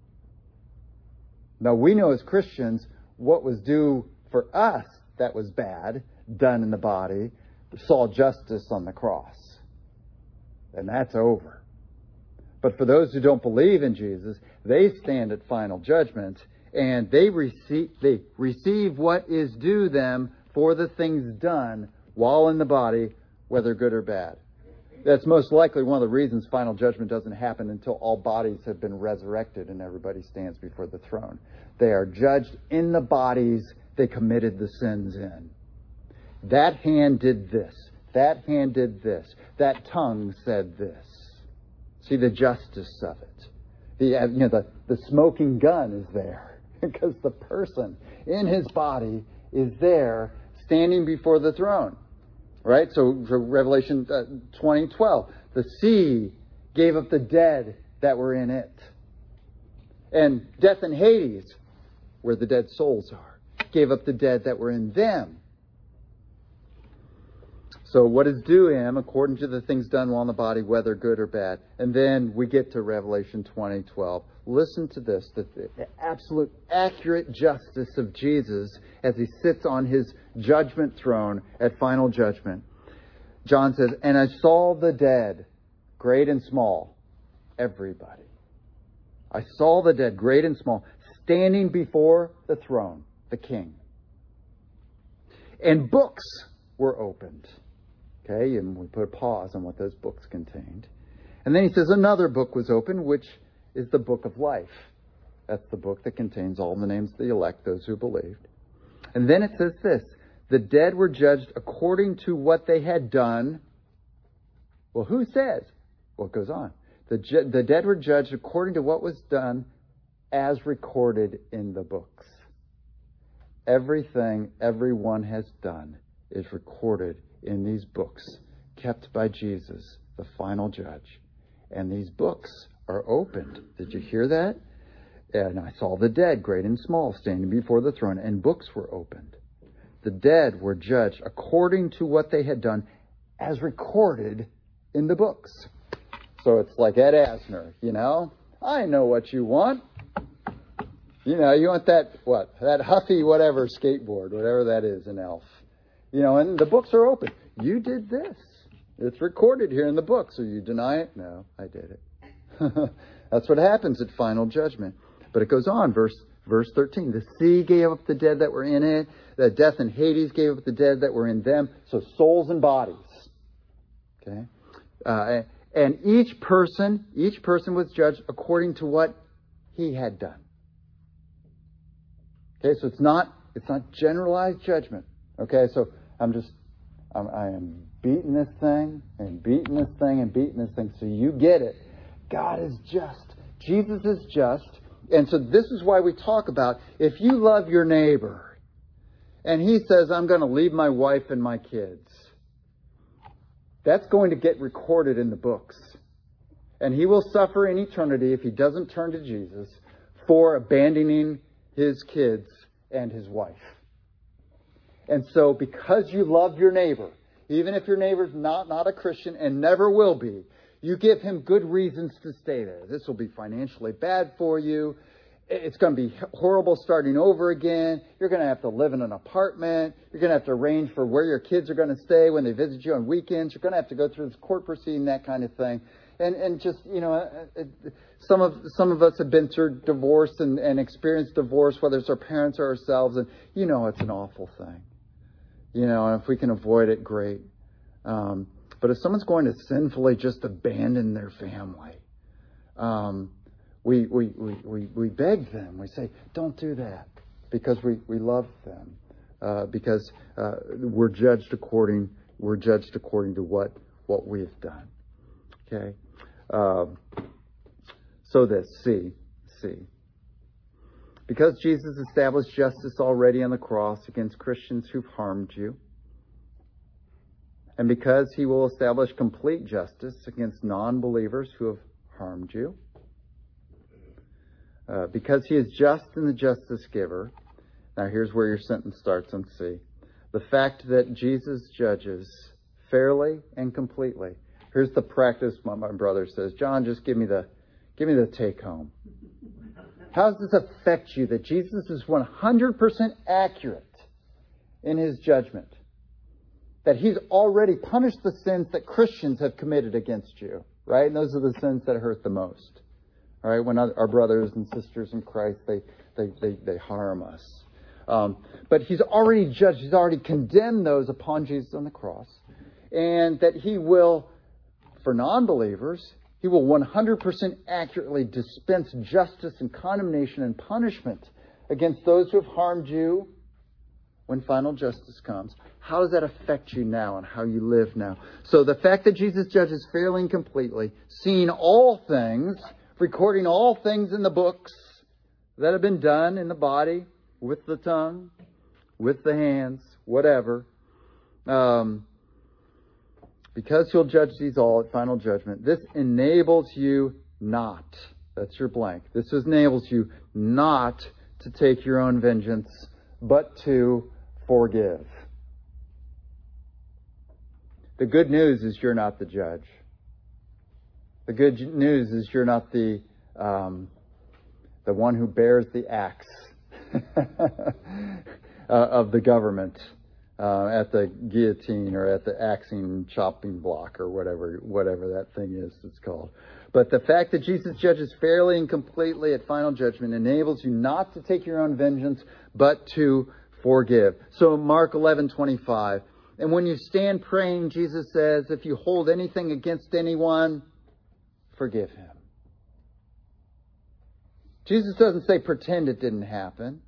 Now we know as Christians what was due for us that was bad, done in the body, saw justice on the cross. And that's over. But for those who don't believe in Jesus, they stand at final judgment and they receive what is due them for the things done while in the body, whether good or bad. That's most likely one of the reasons final judgment doesn't happen until all bodies have been resurrected and everybody stands before the throne. They are judged in the bodies they committed the sins in. That hand did this. That hand did this. That tongue said this. See the justice of it. The smoking gun is there because the person in his body is there standing before the throne. Right? So Revelation 20:12, the sea gave up the dead that were in it. And death and Hades, where the dead souls are, gave up the dead that were in them. So what is due him according to the things done while in the body, whether good or bad. And then we get to Revelation 20:12. Listen to this, the absolute accurate justice of Jesus as he sits on his judgment throne at final judgment. John says, and I saw the dead, great and small, everybody. I saw the dead, great and small, standing before the throne, the King. And books were opened. Okay, and we put a pause on what those books contained. And then he says another book was opened, which is the book of life. That's the book that contains all the names of the elect, those who believed. And then it says this, the dead were judged according to what they had done. Well, who says? Well, it goes on. The dead were judged according to what was done as recorded in the books. Everything everyone has done is recorded in these books kept by Jesus, the final judge. And these books are opened. Did you hear that? And I saw the dead, great and small, standing before the throne, and books were opened. The dead were judged according to what they had done as recorded in the books. So it's like Ed Asner, I know what you want. You want that Huffy whatever skateboard, whatever that is in Elf. And the books are open. You did this. It's recorded here in the book. So you deny it? No, I did it. That's what happens at final judgment. But it goes on, verse 13. The sea gave up the dead that were in it. The death and Hades gave up the dead that were in them. So souls and bodies. Okay? And each person was judged according to what he had done. Okay, so it's not generalized judgment. Okay, so I am beating this thing and beating this thing and beating this thing. So you get it. God is just. Jesus is just. And so this is why we talk about if you love your neighbor and he says, I'm going to leave my wife and my kids, that's going to get recorded in the books. And he will suffer in eternity if he doesn't turn to Jesus for abandoning his kids and his wife. And so because you love your neighbor, even if your neighbor's not a Christian and never will be, You give him good reasons to stay there. This will be financially bad for you. It's going to be horrible starting over again. You're going to have to live in an apartment. You're going to have to arrange for where your kids are going to stay when they visit you on weekends. You're going to have to go through this court proceeding, that kind of thing. And just, some of us have been through divorce and experienced divorce, whether it's our parents or ourselves, and it's an awful thing. And if we can avoid it, great. But if someone's going to sinfully just abandon their family, we beg them. We say, don't do that, because we love them, because we're judged according to what we have done. Okay. So this, C. Because Jesus established justice already on the cross against Christians who've harmed you, and because he will establish complete justice against non-believers who have harmed you, because he is just and the justice giver. Now here's where your sentence starts on C. The fact that Jesus judges fairly and completely. Here's the practice my brother says. John, just give me the take home. How does this affect you that Jesus is 100% accurate in his judgment? That he's already punished the sins that Christians have committed against you, right? And those are the sins that hurt the most. All right, when our brothers and sisters in Christ, they harm us. But he's already judged, he's already condemned those upon Jesus on the cross. And that he will, for non-believers, he will 100% accurately dispense justice and condemnation and punishment against those who have harmed you when final justice comes. How does that affect you now and how you live now? So the fact that Jesus judges fairly and completely, seeing all things, recording all things in the books that have been done in the body, with the tongue, with the hands, whatever. Because he'll judge these all at final judgment, this enables you not, that's your blank, this enables you not to take your own vengeance, but to forgive. The good news is you're not the judge. The good news is you're not the one who bears the axe of the government at the guillotine or at the axing chopping block or whatever that thing is it's called. But the fact that Jesus judges fairly and completely at final judgment enables you not to take your own vengeance, but to forgive. So Mark 11:25. And when you stand praying, Jesus says, if you hold anything against anyone, forgive him. Jesus doesn't say pretend it didn't happen.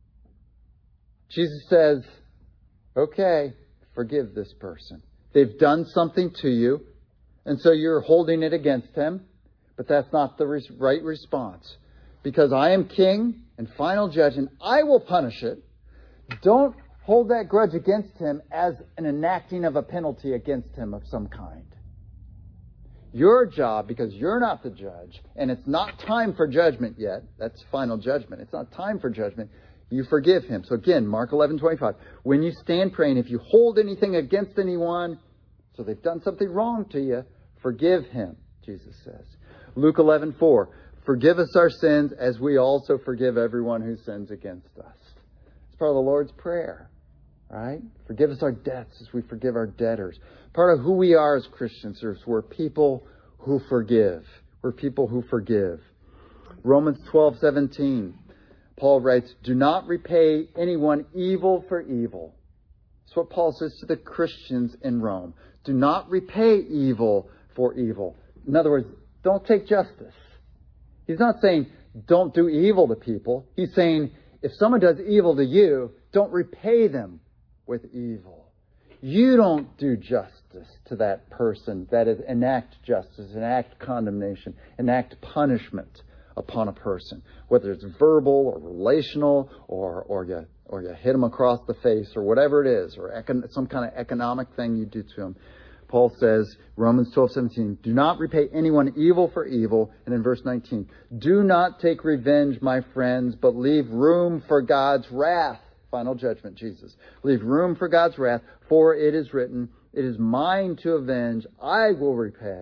Jesus says, okay, forgive this person. They've done something to you, and so you're holding it against him, but that's not the right response. Because I am king and final judge, and I will punish it. Don't hold that grudge against him as an enacting of a penalty against him of some kind. Your job, because you're not the judge, and it's not time for judgment yet, that's final judgment, it's not time for judgment, you forgive him. So again, Mark 11:25, when you stand praying, if you hold anything against anyone, so they've done something wrong to you, forgive him, Jesus says. Luke 11:4, forgive us our sins as we also forgive everyone who sins against us. It's part of the Lord's Prayer, right? Forgive us our debts as we forgive our debtors. Part of who we are as Christians is we're people who forgive. We're people who forgive. Romans 12:17, Paul writes, do not repay anyone evil for evil. That's what Paul says to the Christians in Rome. Do not repay evil for evil. In other words, don't take justice. He's not saying don't do evil to people. He's saying if someone does evil to you, don't repay them with evil. You don't do justice to that person. That is, enact justice, enact condemnation, enact punishment upon a person. Whether it's verbal or relational or you hit them across the face or whatever it is, or some kind of economic thing you do to them. Paul says, Romans 12:17, do not repay anyone evil for evil. And in verse 19, do not take revenge, my friends, but leave room for God's wrath. Final judgment, Jesus. Leave room for God's wrath, for it is written, it is mine to avenge, I will repay,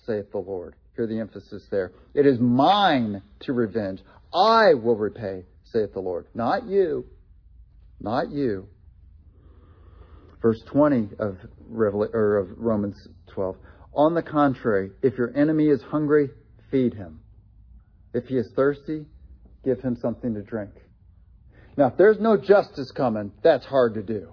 saith the Lord. Hear the emphasis there. It is mine to revenge. I will repay, saith the Lord. Not you. Not you. Verse 20 of Romans 12. On the contrary, if your enemy is hungry, feed him. If he is thirsty, give him something to drink. Now, if there's no justice coming, that's hard to do.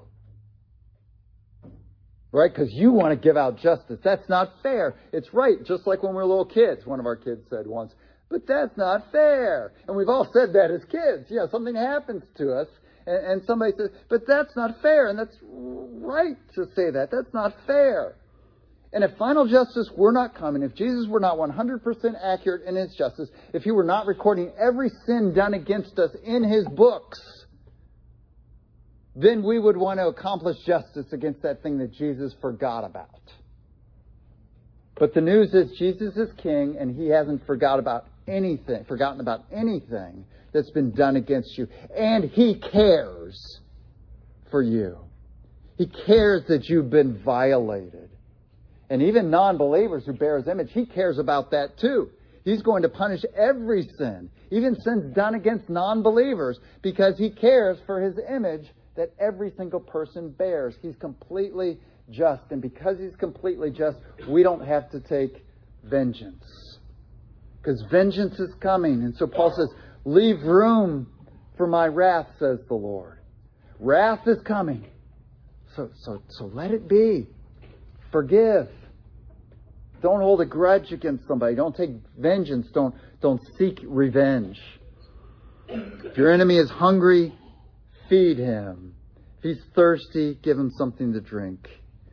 Right? Because you want to give out justice. That's not fair. It's right. Just like when we were little kids. One of our kids said once, but that's not fair. And we've all said that as kids. Yeah, something happens to us and somebody says, but that's not fair. And that's right to say that. That's not fair. And if final justice were not coming, if Jesus were not 100% accurate in his justice, if he were not recording every sin done against us in his books, then we would want to accomplish justice against that thing that Jesus forgot about. But the news is Jesus is king and he hasn't forgotten about anything that's been done against you. And he cares for you. He cares that you've been violated. And even non-believers who bear his image, he cares about that too. He's going to punish every sin, even sins done against non-believers, because he cares for his image that every single person bears. He's completely just. And because he's completely just, we don't have to take vengeance. Because vengeance is coming. And so Paul says, leave room for my wrath, says the Lord. Wrath is coming. So let it be. Forgive. Don't hold a grudge against somebody. Don't take vengeance. Don't seek revenge. If your enemy is hungry, feed him. If he's thirsty, give him something to drink.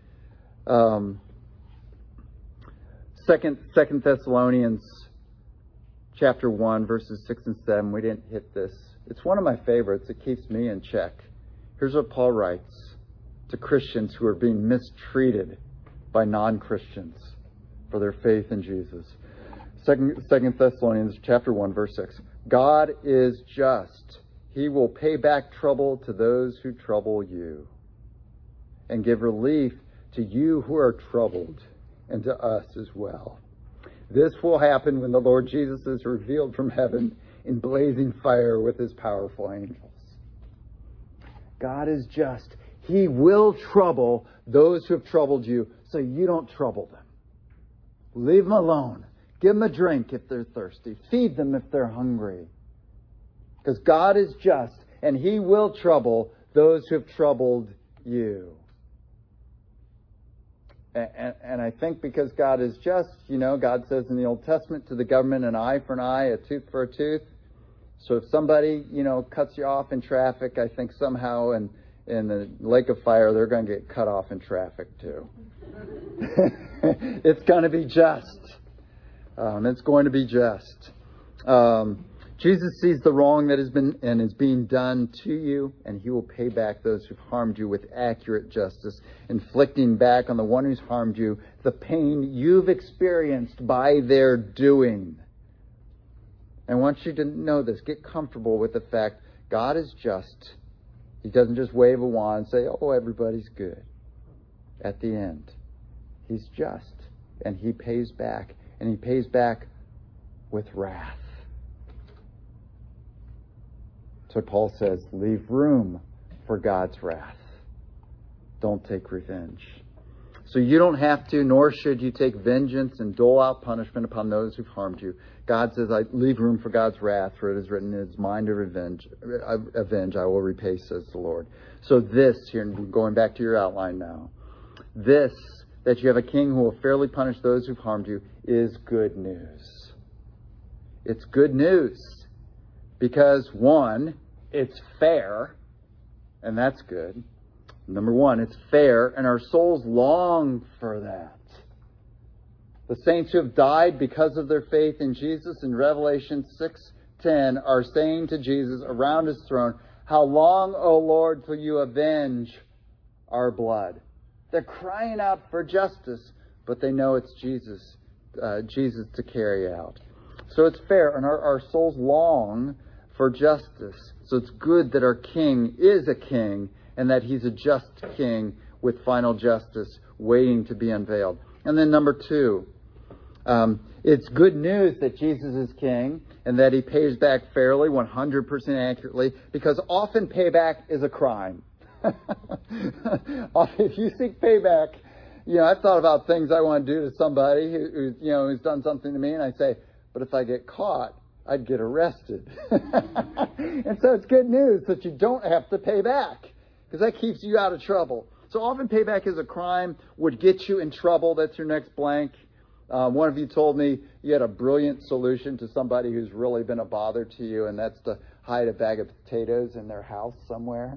Second Thessalonians chapter 1, verses 6 and 7. We didn't hit this. It's one of my favorites. It keeps me in check. Here's what Paul writes to Christians who are being mistreated by non-Christians for their faith in Jesus. Second Thessalonians chapter 1, verse 6. God is just. He will pay back trouble to those who trouble you and give relief to you who are troubled and to us as well. This will happen when the Lord Jesus is revealed from heaven in blazing fire with his powerful angels. God is just. He will trouble those who have troubled you so you don't trouble them. Leave them alone. Give them a drink if they're thirsty. Feed them if they're hungry. Because God is just and he will trouble those who have troubled you. And I think because God is just, God says in the Old Testament, to the government, an eye for an eye, a tooth for a tooth. So if somebody, cuts you off in traffic, I think somehow in the lake of fire, they're going to get cut off in traffic too. It's going to be just. It's going to be just. Jesus sees the wrong that has been and is being done to you, and he will pay back those who've harmed you with accurate justice, inflicting back on the one who's harmed you the pain you've experienced by their doing. I want you to know this. Get comfortable with the fact God is just. He doesn't just wave a wand and say, oh, everybody's good. At the end, he's just, and he pays back, and he pays back with wrath. So Paul says, leave room for God's wrath. Don't take revenge. So you don't have to, nor should you take vengeance and dole out punishment upon those who've harmed you. God says, I leave room for God's wrath, for it is written, it is mine to avenge, I will repay, says the Lord. So this, here, going back to your outline now, this, that you have a king who will fairly punish those who've harmed you, is good news. It's good news. Because, one, it's fair, and that's good. Number one, it's fair, and our souls long for that. The saints who have died because of their faith in Jesus in Revelation 6:10 are saying to Jesus around his throne, how long, O Lord, till you avenge our blood? They're crying out for justice, but they know it's Jesus to carry out. So it's fair, and our souls long for justice. So it's good that our king is a king and that he's a just king with final justice waiting to be unveiled. And then number two, It's good news that Jesus is king and that he pays back fairly, 100% accurately, because often payback is a crime. If you seek payback, I've thought about things I want to do to somebody who's done something to me, and I say, but if I get caught, I'd get arrested. And so it's good news that you don't have to pay back, because that keeps you out of trouble. So often payback is a crime, would get you in trouble. That's your next blank. One of you told me you had a brilliant solution to somebody who's really been a bother to you, and that's to hide a bag of potatoes in their house somewhere.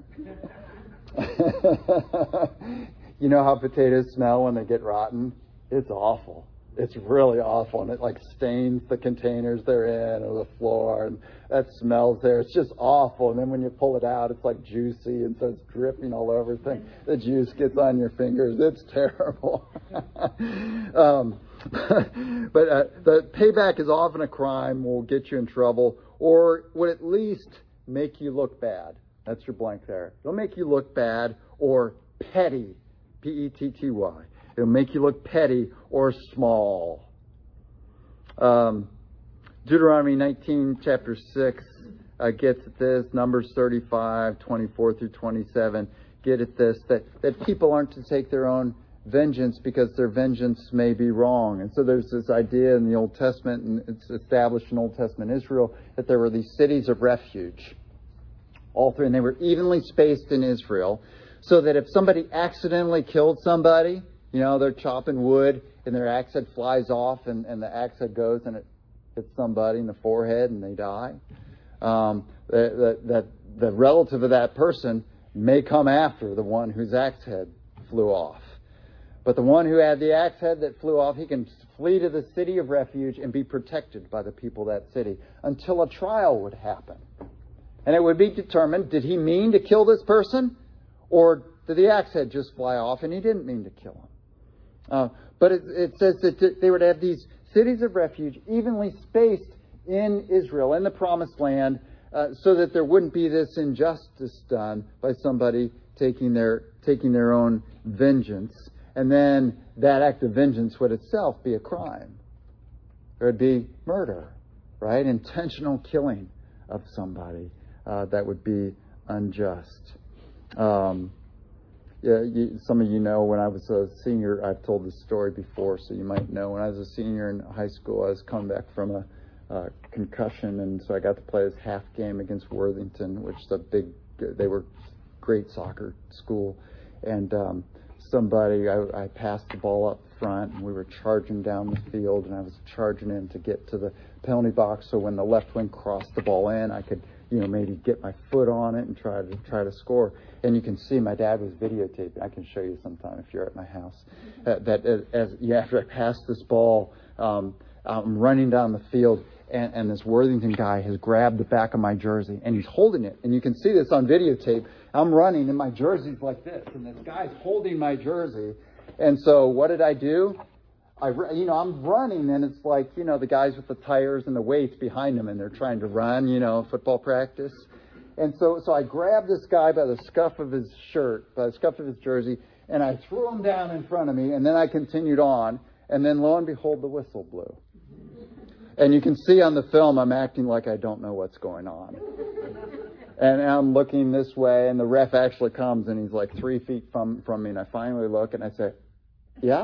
You know how potatoes smell when they get rotten? It's awful. It's really awful, and it stains the containers they're in or the floor, and that smells there. It's just awful. And then when you pull it out, it's juicy, and so it's dripping all over everything. The juice gets on your fingers. It's terrible. But the payback is often a crime, will get you in trouble, or would at least make you look bad. That's your blank there. It'll make you look bad or petty, Petty. It'll make you look petty or small. Deuteronomy 19, chapter 6, gets at this. Numbers 35, 24 through 27, get at this, that people aren't to take their own vengeance because their vengeance may be wrong. And so there's this idea in the Old Testament, and it's established in Old Testament Israel, that there were these cities of refuge, all three, and they were evenly spaced in Israel, so that if somebody accidentally killed somebody, they're chopping wood and their axe head flies off and the axe head goes and it hits somebody in the forehead and they die. The relative of that person may come after the one whose axe head flew off. But the one who had the axe head that flew off, he can flee to the city of refuge and be protected by the people of that city until a trial would happen. And it would be determined, did he mean to kill this person? Or did the axe head just fly off and he didn't mean to kill him? But it says that they were to have these cities of refuge evenly spaced in Israel, in the Promised Land, so that there wouldn't be this injustice done by somebody taking their own vengeance. And then that act of vengeance would itself be a crime. It would be murder, right? Intentional killing of somebody. That would be unjust. Some of you know when I was a senior, I've told this story before, so you might know. When I was a senior in high school, I was coming back from a concussion, and so I got to play this half game against Worthington, which is they were great soccer school. And I passed the ball up front, and we were charging down the field, and I was charging in to get to the penalty box, so when the left wing crossed the ball in, I could maybe get my foot on it and try to score. And you can see my dad was videotaping. I can show you sometime if you're at my house. After I passed this ball, I'm running down the field, and this Worthington guy has grabbed the back of my jersey, and he's holding it. And you can see this on videotape. I'm running, and my jersey's like this, and this guy's holding my jersey. And so what did I do? I'm running, and it's like, the guys with the tires and the weights behind them, and they're trying to run, football practice. And so I grabbed this guy by the scuff of his shirt, by the scuff of his jersey, and I threw him down in front of me, and then I continued on, and then lo and behold, the whistle blew. And you can see on the film, I'm acting like I don't know what's going on. And I'm looking this way, and the ref actually comes, and he's like 3 feet from me, and I finally look, and I say, yeah?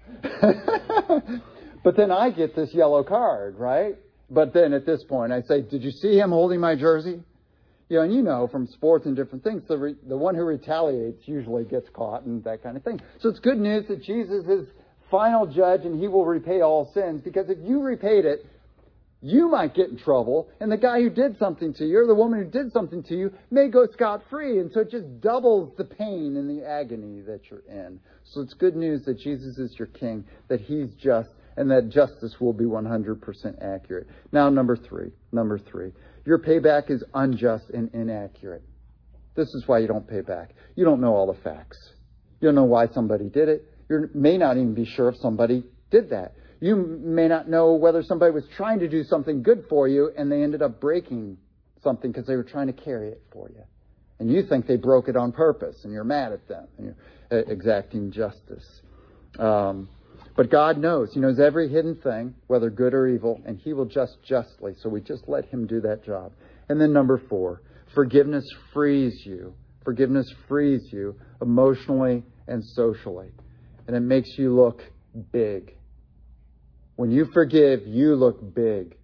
But then I get this yellow card, right? But then at this point, I say, did you see him holding my jersey? And from sports and different things, the one who retaliates usually gets caught and that kind of thing. So it's good news that Jesus is final judge and he will repay all sins, because if you repaid it, you might get in trouble, and the guy who did something to you or the woman who did something to you may go scot-free. And so it just doubles the pain and the agony that you're in. So it's good news that Jesus is your king, that he's just, and that justice will be 100% accurate. Now, number three. Your payback is unjust and inaccurate. This is why you don't pay back. You don't know all the facts. You don't know why somebody did it. You may not even be sure if somebody did that. You may not know whether somebody was trying to do something good for you and they ended up breaking something because they were trying to carry it for you. And you think they broke it on purpose, and you're mad at them, and you're exacting justice. But God knows. He knows every hidden thing, whether good or evil, and he will judge justly. So we just let him do that job. And then number 4, forgiveness frees you. Forgiveness frees you emotionally and socially. And it makes you look big. When you forgive, you look big.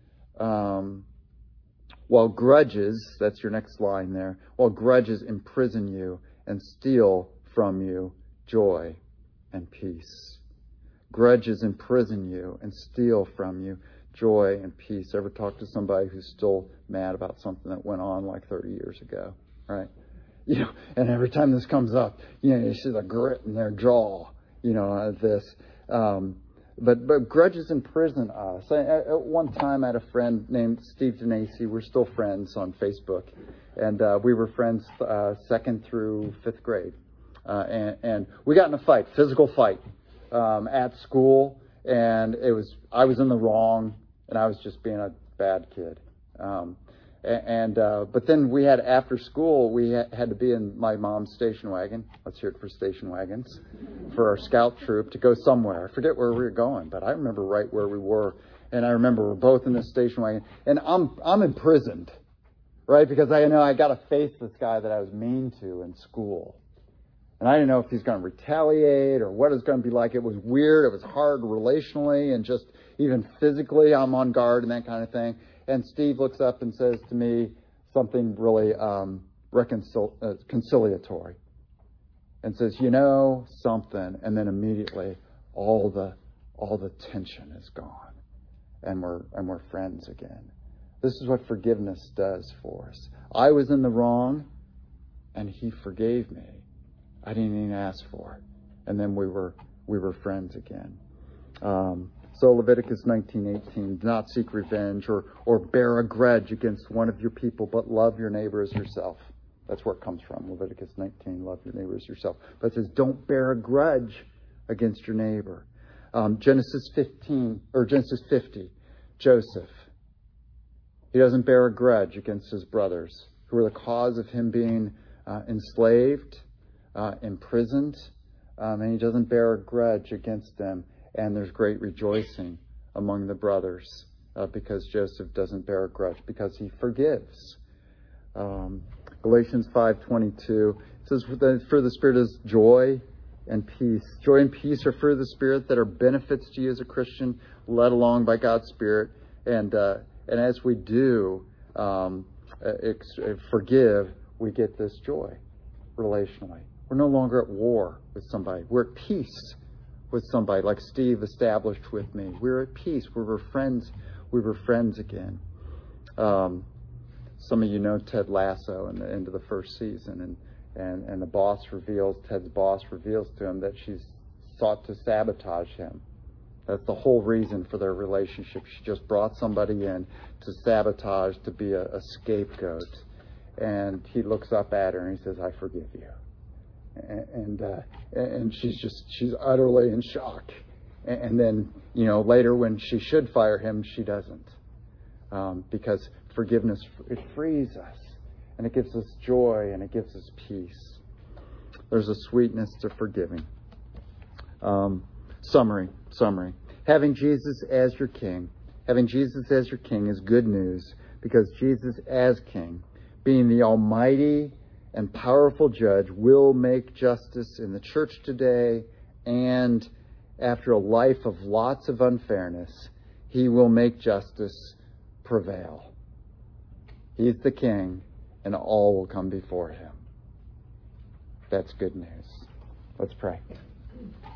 While grudges, that's your next line there, while grudges imprison you and steal from you joy and peace. Grudges imprison you and steal from you joy and peace. Ever talk to somebody who's still mad about something that went on like 30 years ago, right? And every time this comes up, you see the grit in their jaw, this. But grudges imprison us. At one time, I had a friend named Steve Denacy. We're still friends on Facebook. And we were friends 2nd through 5th grade. And we got in a fight, physical fight, at school. And I was in the wrong, and I was just being a bad kid. But then we had, after school, we had to be in my mom's station wagon. Let's hear it for station wagons. For our scout troop to go somewhere. I forget where we were going, but I remember right where we were. And I remember we're both in this station wagon. And I'm imprisoned, right? Because I know I got to face this guy that I was mean to in school. And I didn't know if he's going to retaliate or what it's going to be like. It was weird. It was hard relationally and just even physically. I'm on guard and that kind of thing. And Steve looks up and says to me something really conciliatory. And says, something. And then immediately all the tension is gone. And we're friends again. This is what forgiveness does for us. I was in the wrong, and he forgave me. I didn't even ask for it. And then we were friends again. So Leviticus 19:18, do not seek revenge or bear a grudge against one of your people, but love your neighbor as yourself. That's where it comes from. Leviticus 19, love your neighbor as yourself. But it says, don't bear a grudge against your neighbor. Genesis 50, Joseph. He doesn't bear a grudge against his brothers who were the cause of him being enslaved, imprisoned, and he doesn't bear a grudge against them. And there's great rejoicing among the brothers because Joseph doesn't bear a grudge, because he forgives. Galatians 5:22, it says, for the Spirit is joy and peace. Joy and peace are fruit of the Spirit that are benefits to you as a Christian, led along by God's Spirit. And as we do forgive, we get this joy relationally. We're no longer at war with somebody. We're at peace with somebody, like Steve established with me. We're at peace. We were friends. We were friends again. Some of you know Ted Lasso in the end of the first season, and Ted's boss reveals to him that she's sought to sabotage him. That's the whole reason for their relationship. She just brought somebody in to sabotage, to be a scapegoat. And he looks up at her and he says, I forgive you. And she's utterly in shock. And then, later when she should fire him, she doesn't. Because forgiveness, it frees us. And it gives us joy and it gives us peace. There's a sweetness to forgiving. Summary. Having Jesus as your king. Having Jesus as your king is good news, because Jesus as king, being the almighty and powerful judge, will make justice in the church today, and after a life of lots of unfairness, he will make justice prevail. He's the king, and all will come before him. That's good news. Let's pray.